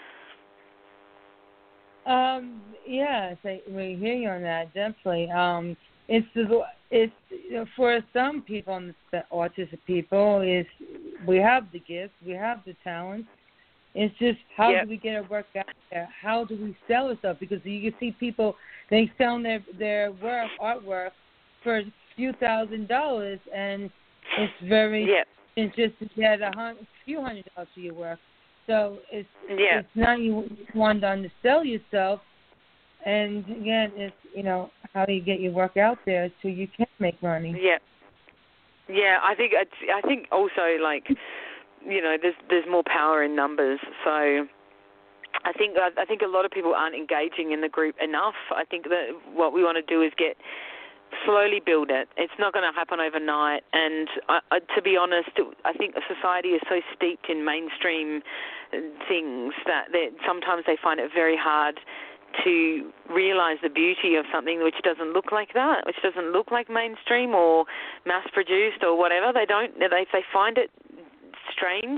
Yes, we hear you on that, definitely. It's for some people, autistic people, is we have the gifts, we have the talent. It's just how do we get our work out there? How do we sell it stuff? Because you can see people, they sell their artwork for a few $1,000s, and it's very it's just to get a few $100 for your work. So it's not you want to undersell yourself. And again, it's, you know, how do you get your work out there so you can make money? Yeah. I think also, like, you know, there's more power in numbers. So I think a lot of people aren't engaging in the group enough. I think that what we want to do is slowly build it. It's not going to happen overnight. And to be honest, I think society is so steeped in mainstream things that sometimes they find it very hard to realize the beauty of something which doesn't look like that, which doesn't look like mainstream or mass-produced or whatever. They find it strange.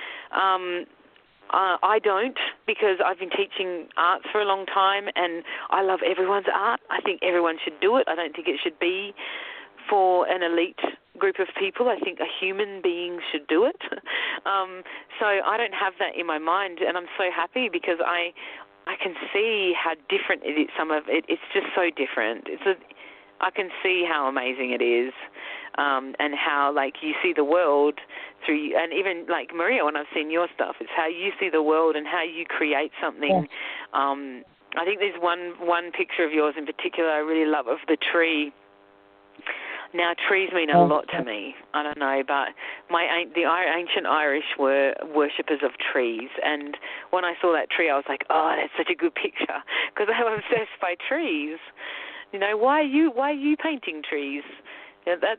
I don't, because I've been teaching arts for a long time, and I love everyone's art. I think everyone should do it. I don't think it should be for an elite group of people. I think a human being should do it. So I don't have that in my mind, and I'm so happy because I can see how different it is. Some of it, it's just so different. I can see how amazing it is, and how, like, you see the world through, and even like Maria, when I've seen your stuff, it's how you see the world and how you create something. I think there's one picture of yours in particular I really love, of the tree. Now, trees mean a lot to me. I don't know, but the ancient Irish were worshippers of trees, and when I saw that tree, I was like, oh, that's such a good picture, because I'm obsessed by trees. You know, why are you painting trees? You know,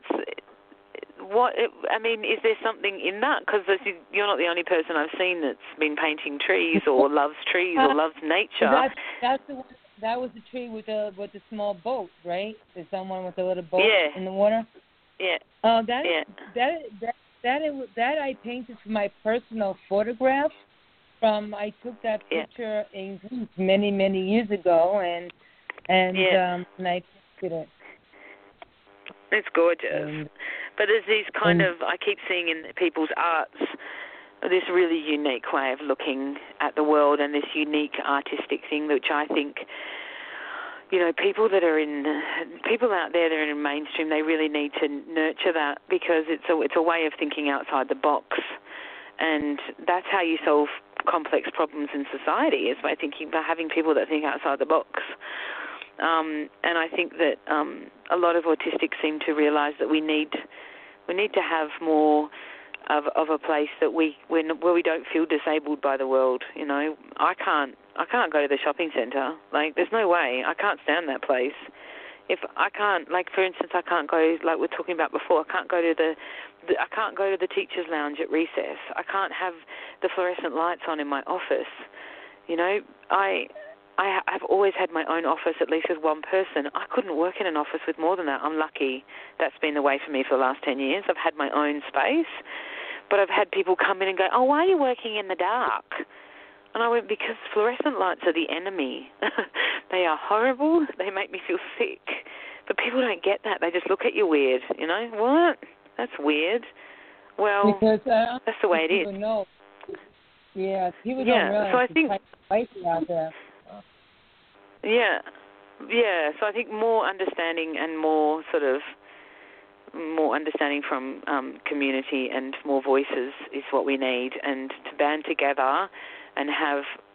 is there something in that? Because you're not the only person I've seen that's been painting trees or loves trees or loves nature. That's the one. That was the tree with the small boat, right? There's someone with a little boat in the water. Yeah. That I painted for my personal photograph. I took that picture in Greece many years ago, and I painted it. It's gorgeous. But there's these kind of, I keep seeing in people's arts, this really unique way of looking at the world, and this unique artistic thing, which I think, you know, people out there that are in mainstream, they really need to nurture that, because it's a way of thinking outside the box, and that's how you solve complex problems in society, is by having people that think outside the box. And I think that a lot of autistics seem to realize that we need to have more of a place that where we don't feel disabled by the world. You know, I can't go to the shopping centre. Like, there's no way. I can't stand that place. If I can't, like, for instance, I can't go, like we were talking about before, I can't go to the teacher's lounge at recess. I can't have the fluorescent lights on in my office. You know, I have always had my own office, at least with one person. I couldn't work in an office with more than that. I'm lucky that's been the way for me for the last 10 years. I've had my own space. But I've had people come in and go, oh, why are you working in the dark? And I went, because fluorescent lights are the enemy. They are horrible. They make me feel sick. But people don't get that. They just look at you weird, you know. What? That's weird. Well, because, that's the way it is. Know. Yeah, people don't realize so I think out there. Yeah. So I think more understanding and more understanding from community and more voices is what we need, and to band together and have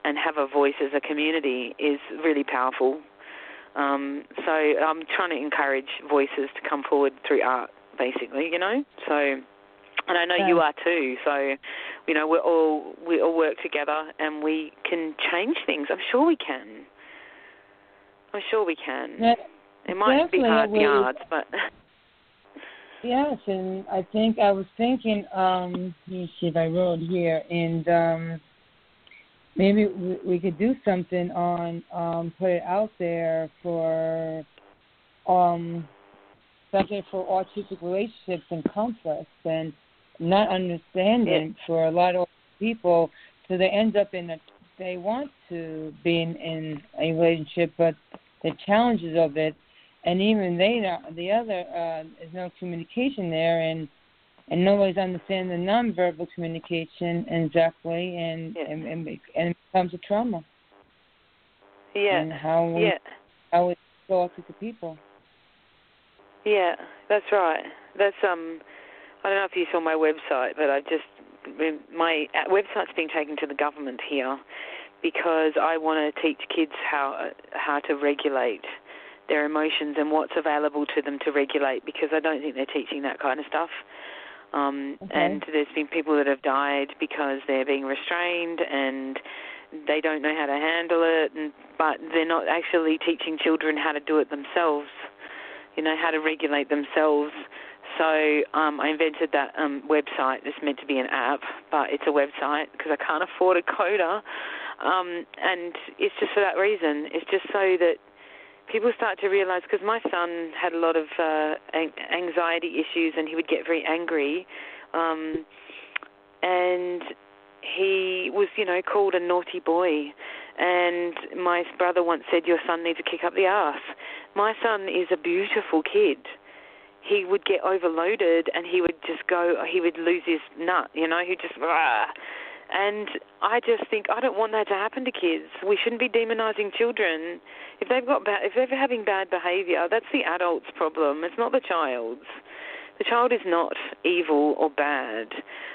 and have a voice as a community is really powerful. So I'm trying to encourage voices to come forward through art, basically, So, and I know you are too. So, we all work together and we can change things. I'm sure we can. It might be hard yards, but... Yes, and I think I was thinking, let me see if I wrote here, and maybe we could do something on, put it out there for, especially for autistic relationships and conflicts and not understanding for a lot of people, so they end up they want to be in a relationship, but the challenges of it, and even the other is no communication there, and nobody's understanding the nonverbal communication exactly, and it becomes a trauma. Yeah. And how we talk to people. Yeah, that's right. That's I don't know if you saw my website, but my website's being taken to the government here because I want to teach kids how to regulate their emotions and what's available to them to regulate, because I don't think they're teaching that kind of stuff. And there's been people that have died because they're being restrained and they don't know how to handle it, but they're not actually teaching children how to do it themselves, how to regulate themselves. So I invented that website. It's meant to be an app, but it's a website because I can't afford a coder. And it's just for that reason. It's just so that people start to realize, because my son had a lot of anxiety issues and he would get very angry, and he was, called a naughty boy, and my brother once said, your son needs to kick up the arse. My son is a beautiful kid. He would get overloaded and he would lose his nut, he'd just, rah. And I just think I don't want that to happen to kids. We shouldn't be demonizing children. If they're having bad behavior, that's the adult's problem. It's not the child's. The child is not evil or bad.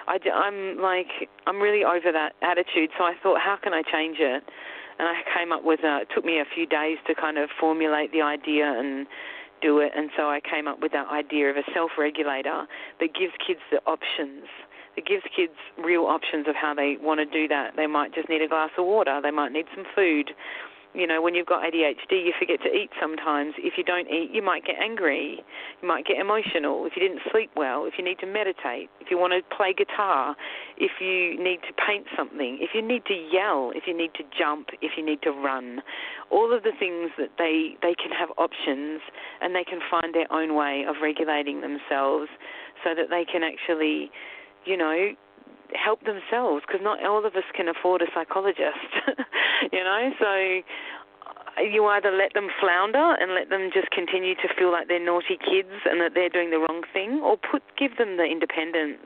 I'm really over that attitude. So I thought, how can I change it? And I came up with it took me a few days to kind of formulate the idea and do it. And so I came up with that idea of a self-regulator that gives kids the options. It gives kids real options of how they want to do that. They might just need a glass of water. They might need some food. When you've got ADHD, you forget to eat sometimes. If you don't eat, you might get angry. You might get emotional. If you didn't sleep well, if you need to meditate, if you want to play guitar, if you need to paint something, if you need to yell, if you need to jump, if you need to run, all of the things that they can have options and they can find their own way of regulating themselves so that they can actually help themselves, because not all of us can afford a psychologist, so you either let them flounder and let them just continue to feel like they're naughty kids and that they're doing the wrong thing, or give them the independence,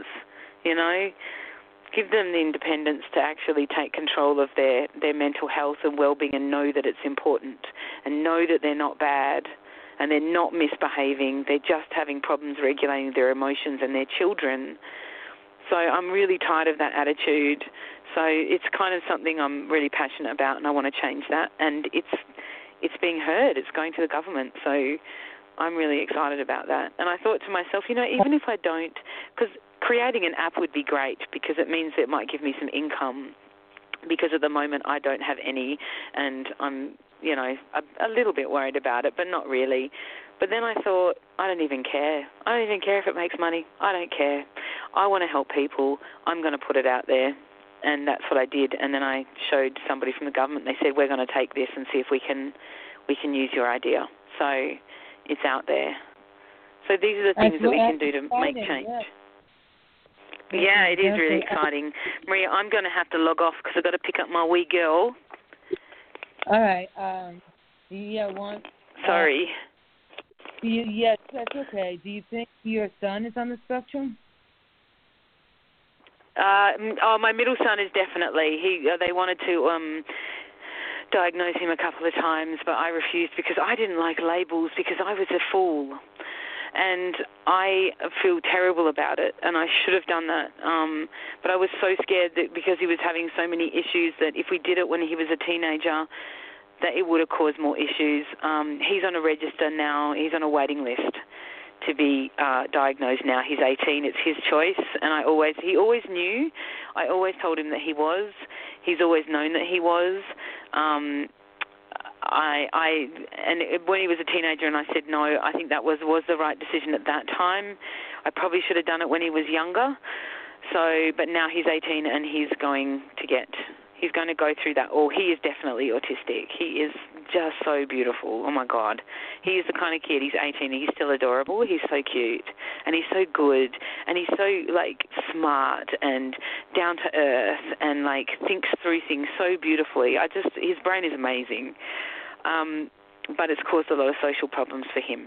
give them the independence to actually take control of their mental health and well-being and know that it's important and know that they're not bad and they're not misbehaving, they're just having problems regulating their emotions and they're children. So I'm really tired of that attitude. So it's kind of something I'm really passionate about, and I want to change that. And it's being heard. It's going to the government. So I'm really excited about that. And I thought to myself, even if I don't, because creating an app would be great because it means it might give me some income, because at the moment I don't have any, and I'm, a little bit worried about it, but not really. But then I thought, I don't even care. I don't even care if it makes money. I don't care. I want to help people. I'm going to put it out there. And that's what I did. And then I showed somebody from the government. They said, we're going to take this and see if we can use your idea. So it's out there. So these are the things that we can do to make change. Yeah, it is really exciting. Maria, I'm going to have to log off because I've got to pick up my wee girl. All right. Sorry. Yes, that's okay. Do you think your son is on the spectrum? My middle son is definitely. They wanted to diagnose him a couple of times, but I refused because I didn't like labels, because I was a fool. and I feel terrible about it, and I should have done that. But I was so scared that because he was having so many issues that if we did it when he was a teenager, that it would have caused more issues. He's on a register now. He's on a waiting list to be diagnosed now. He's 18. It's his choice, and he always knew. I always told him that he was. He's always known that he was. When he was a teenager and I said no, I think that was the right decision at that time. I probably should have done it when he was younger. But now he's 18 and he's going to go through that. He is definitely autistic. He is just so beautiful. Oh my God. He is the kind of kid, he's 18, he's still adorable. He's so cute and he's so good and he's so smart and down to earth and thinks through things so beautifully. His brain is amazing. But it's caused a lot of social problems for him.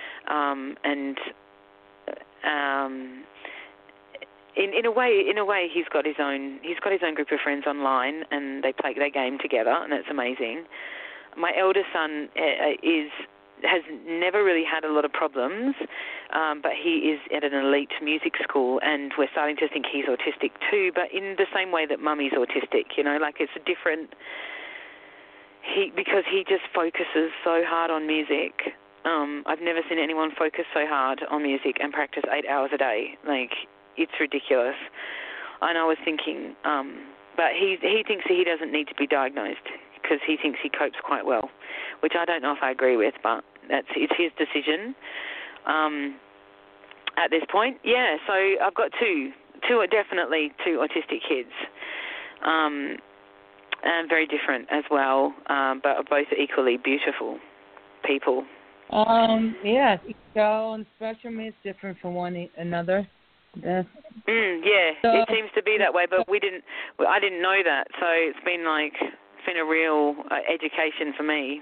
In a way, he's got his own group of friends online, and they play their game together, and it's amazing. My eldest son has never really had a lot of problems, but he is at an elite music school, and we're starting to think he's autistic too, but in the same way that Mummy's autistic, it's a different. Because he just focuses so hard on music. I've never seen anyone focus so hard on music and practice 8 hours a day. It's ridiculous. And I was thinking, but he thinks he doesn't need to be diagnosed because he thinks he copes quite well, which I don't know if I agree with, but it's his decision at this point. Yeah, so I've got two autistic kids. And very different as well, but both equally beautiful people. Yes, each child on the spectrum is different from one another. Yeah, it seems to be that way, but I didn't know that, so it's been a real education for me.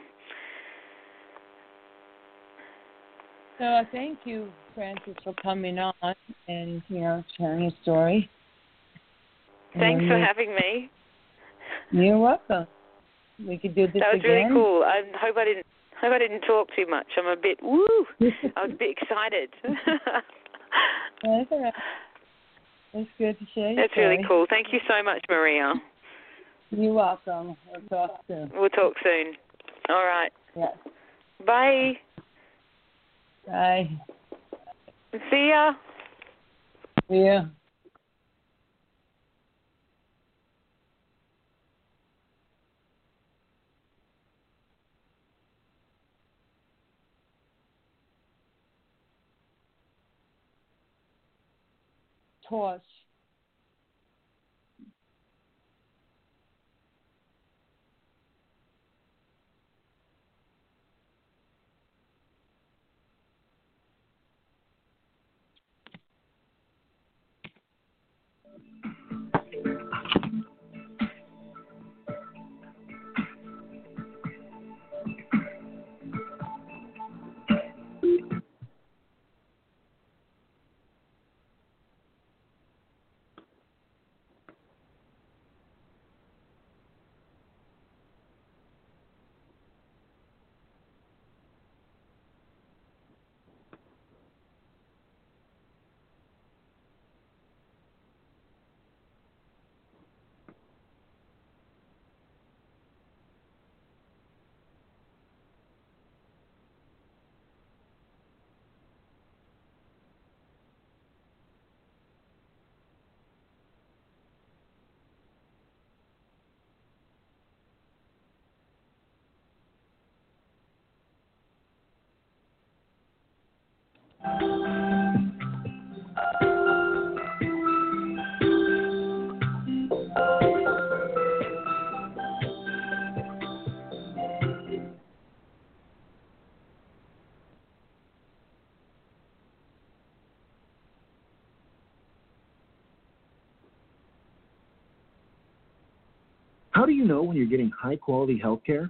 So I thank you, Frances, for coming on and sharing your story. Thanks for having me. You're welcome. We could do this again. That was really cool. I hope I didn't talk too much. I'm a bit I was a bit excited. That's all right. It's good to share your That's story. really cool. Thank you so much, Maria. You're welcome. We'll talk soon. We'll talk soon. All right. Yes. Bye. Bye. See ya. See ya. Torch. How do you know when you're getting high-quality health care?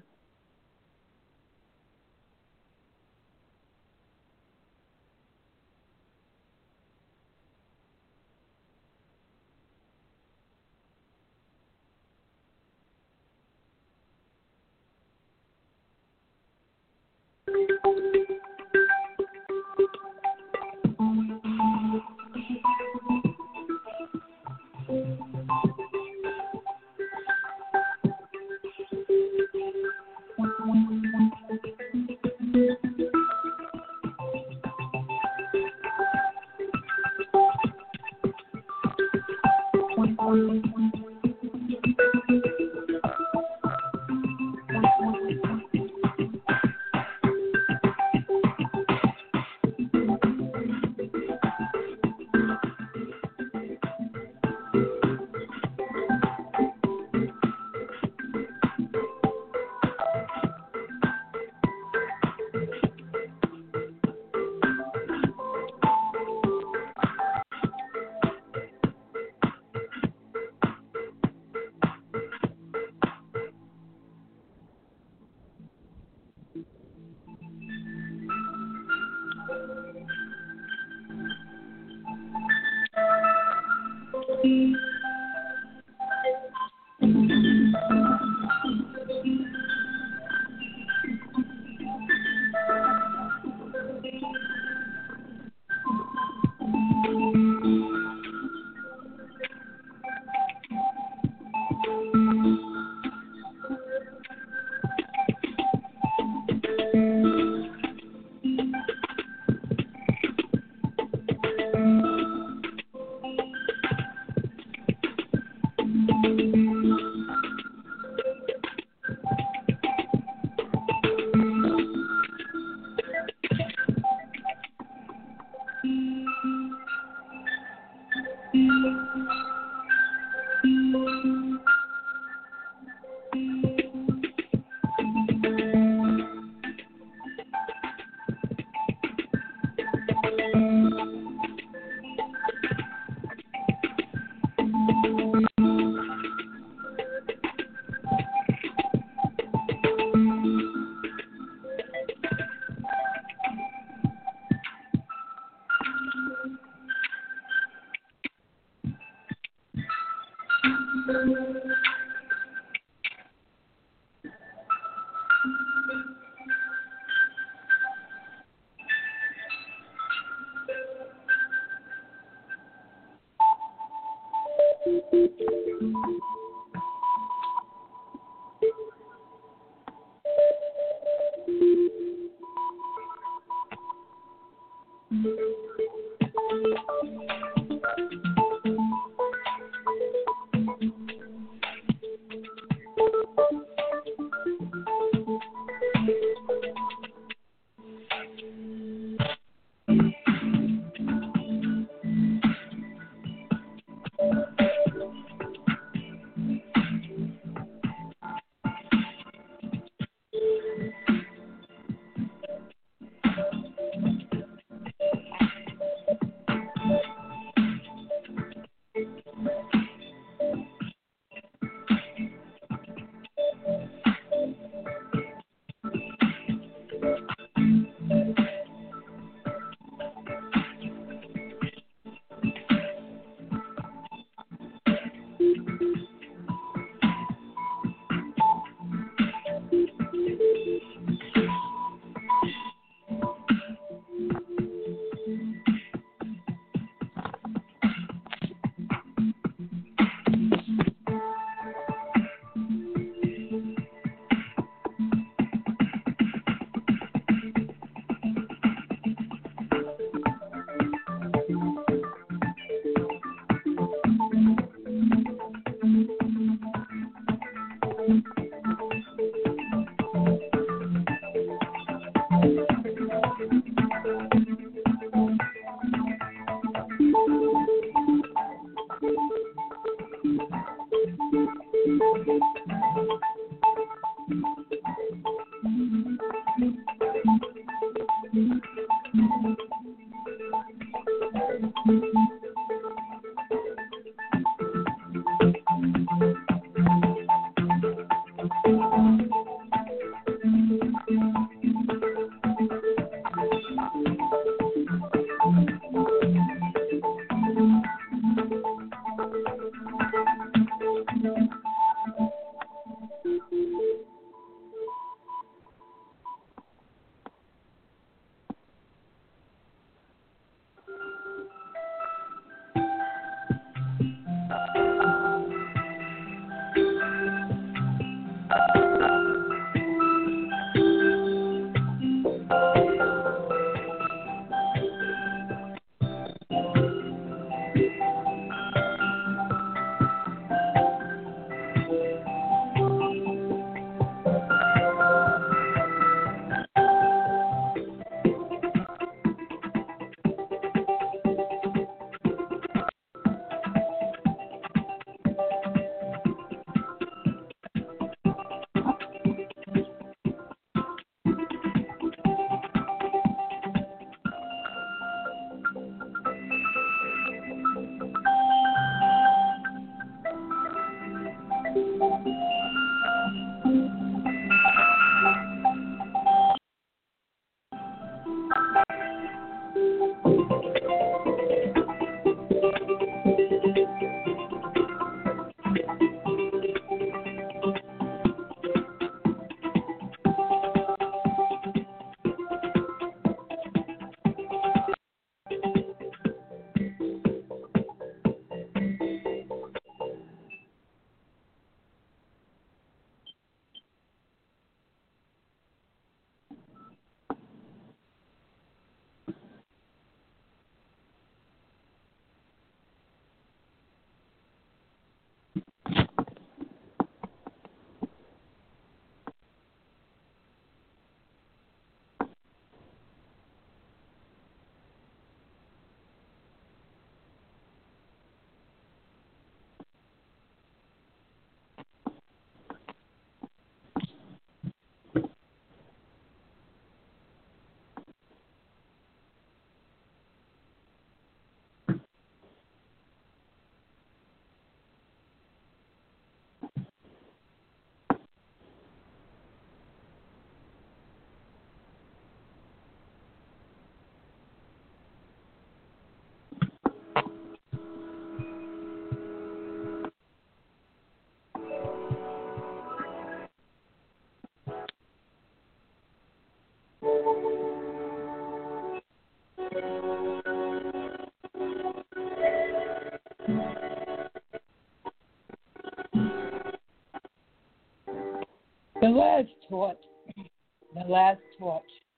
The last torch. The last torch.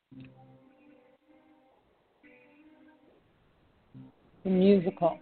The musical.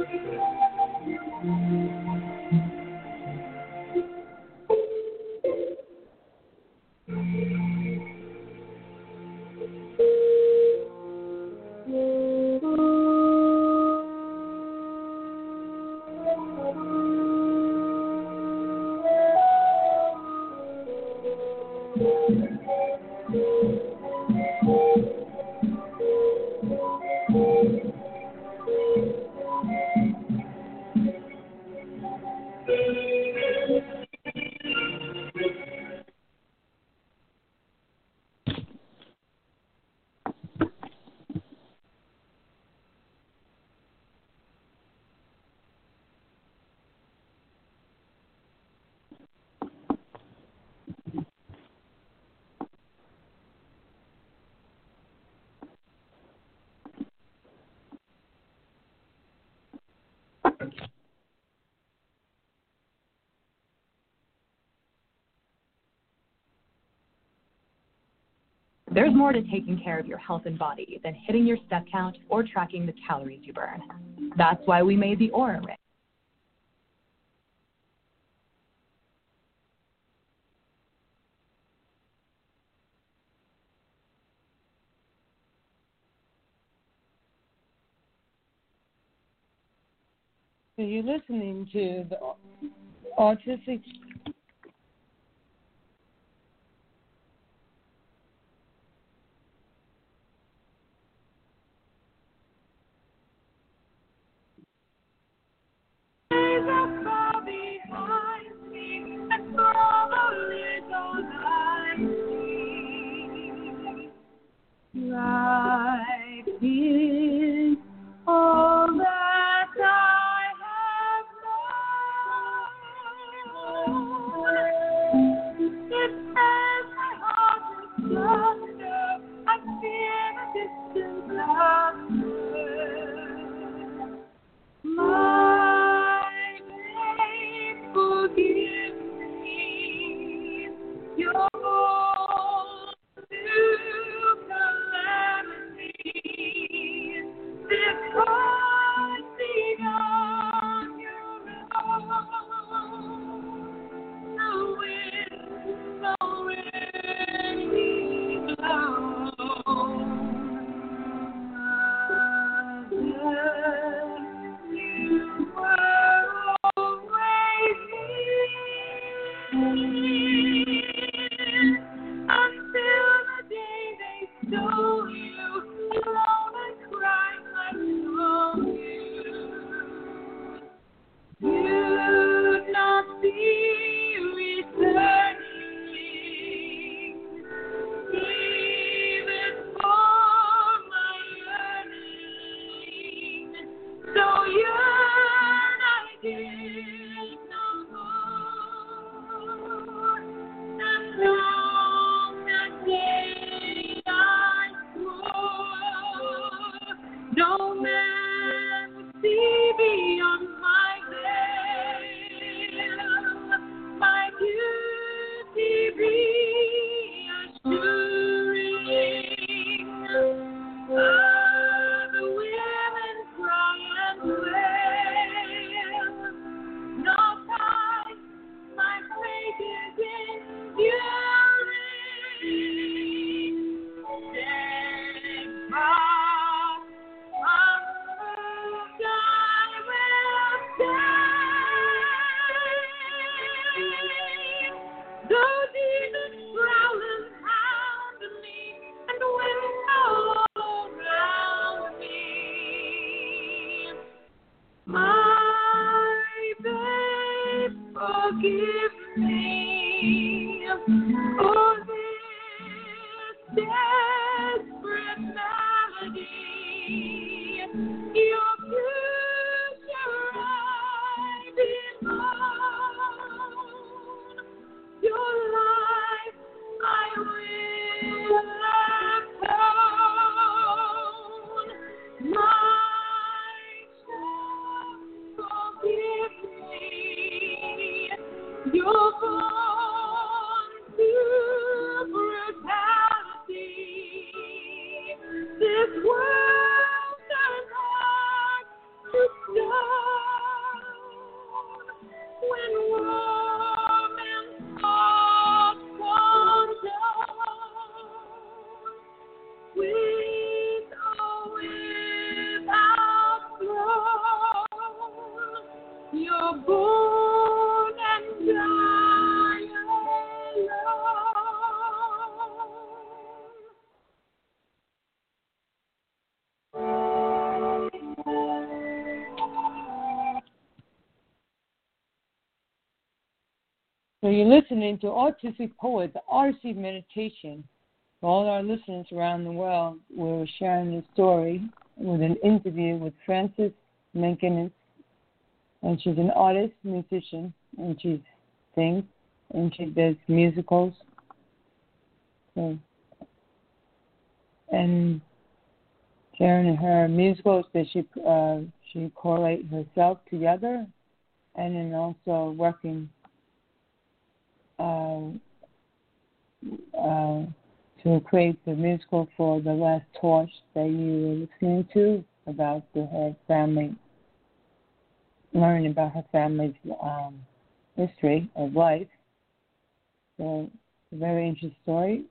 There's more to taking care of your health and body than hitting your step count or tracking the calories you burn. That's why we made the Oura Ring. So you're listening to the Autistic. Life is all that I have known. It says my heart is softer. I fear a distant laughter. My babe, forgive me. You're all new calamity. Because beyond your own, the wind blows. You were always here until the day they stole you, alone and crying like you. You'd not be returning, even for my yearning. So yearn I did no more. And long that day I swore, no man would see beyond my veil, my beauty reassuring. The women cry and wail, no time, my faith is enduring. Steadfast, unmoved, I will stay. Though demons prowl and hound me, and winds all around me, my babe, forgive me for this desperate melody. Your future I bemoan. Your life I will have known. My child, forgive me. Your you're listening to Autistic Poet, the RC Meditation. For all our listeners around the world, we're sharing this story with an interview with Frances Menkenis. And she's an artist, musician, and she sings, and she does musicals. So, and sharing her musicals that she correlates herself together, and then also working to create the musical for The Last Torch that you were listening to about her family, learning about her family's history of life. So, it's a very interesting story.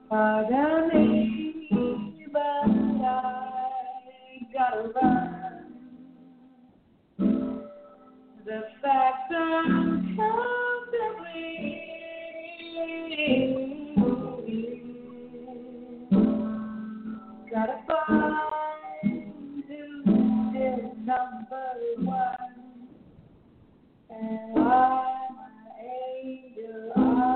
Pardon me, but I gotta run. The facts uncomfortably gotta find who's still number one. And I'm an angel,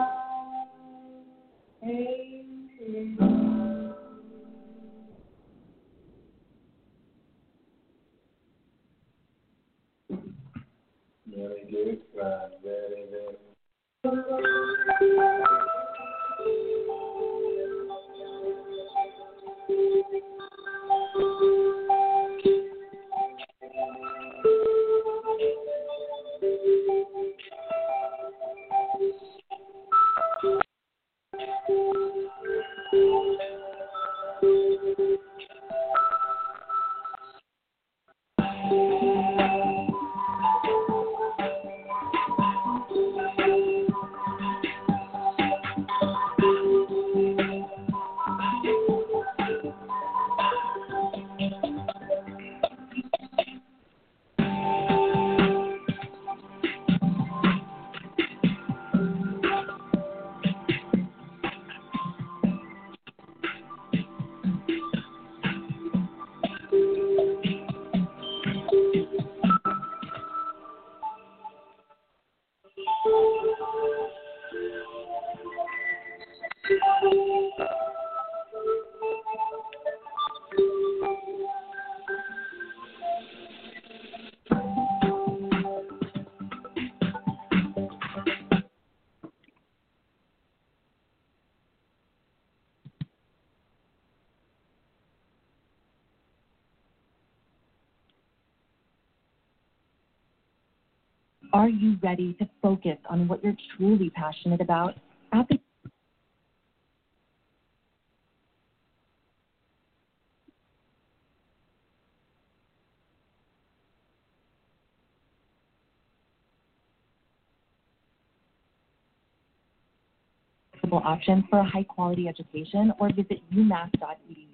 I hate you. Very good, very, very. Are you ready to focus on what you're truly passionate about? At the option for a high-quality education, or visit umass.edu.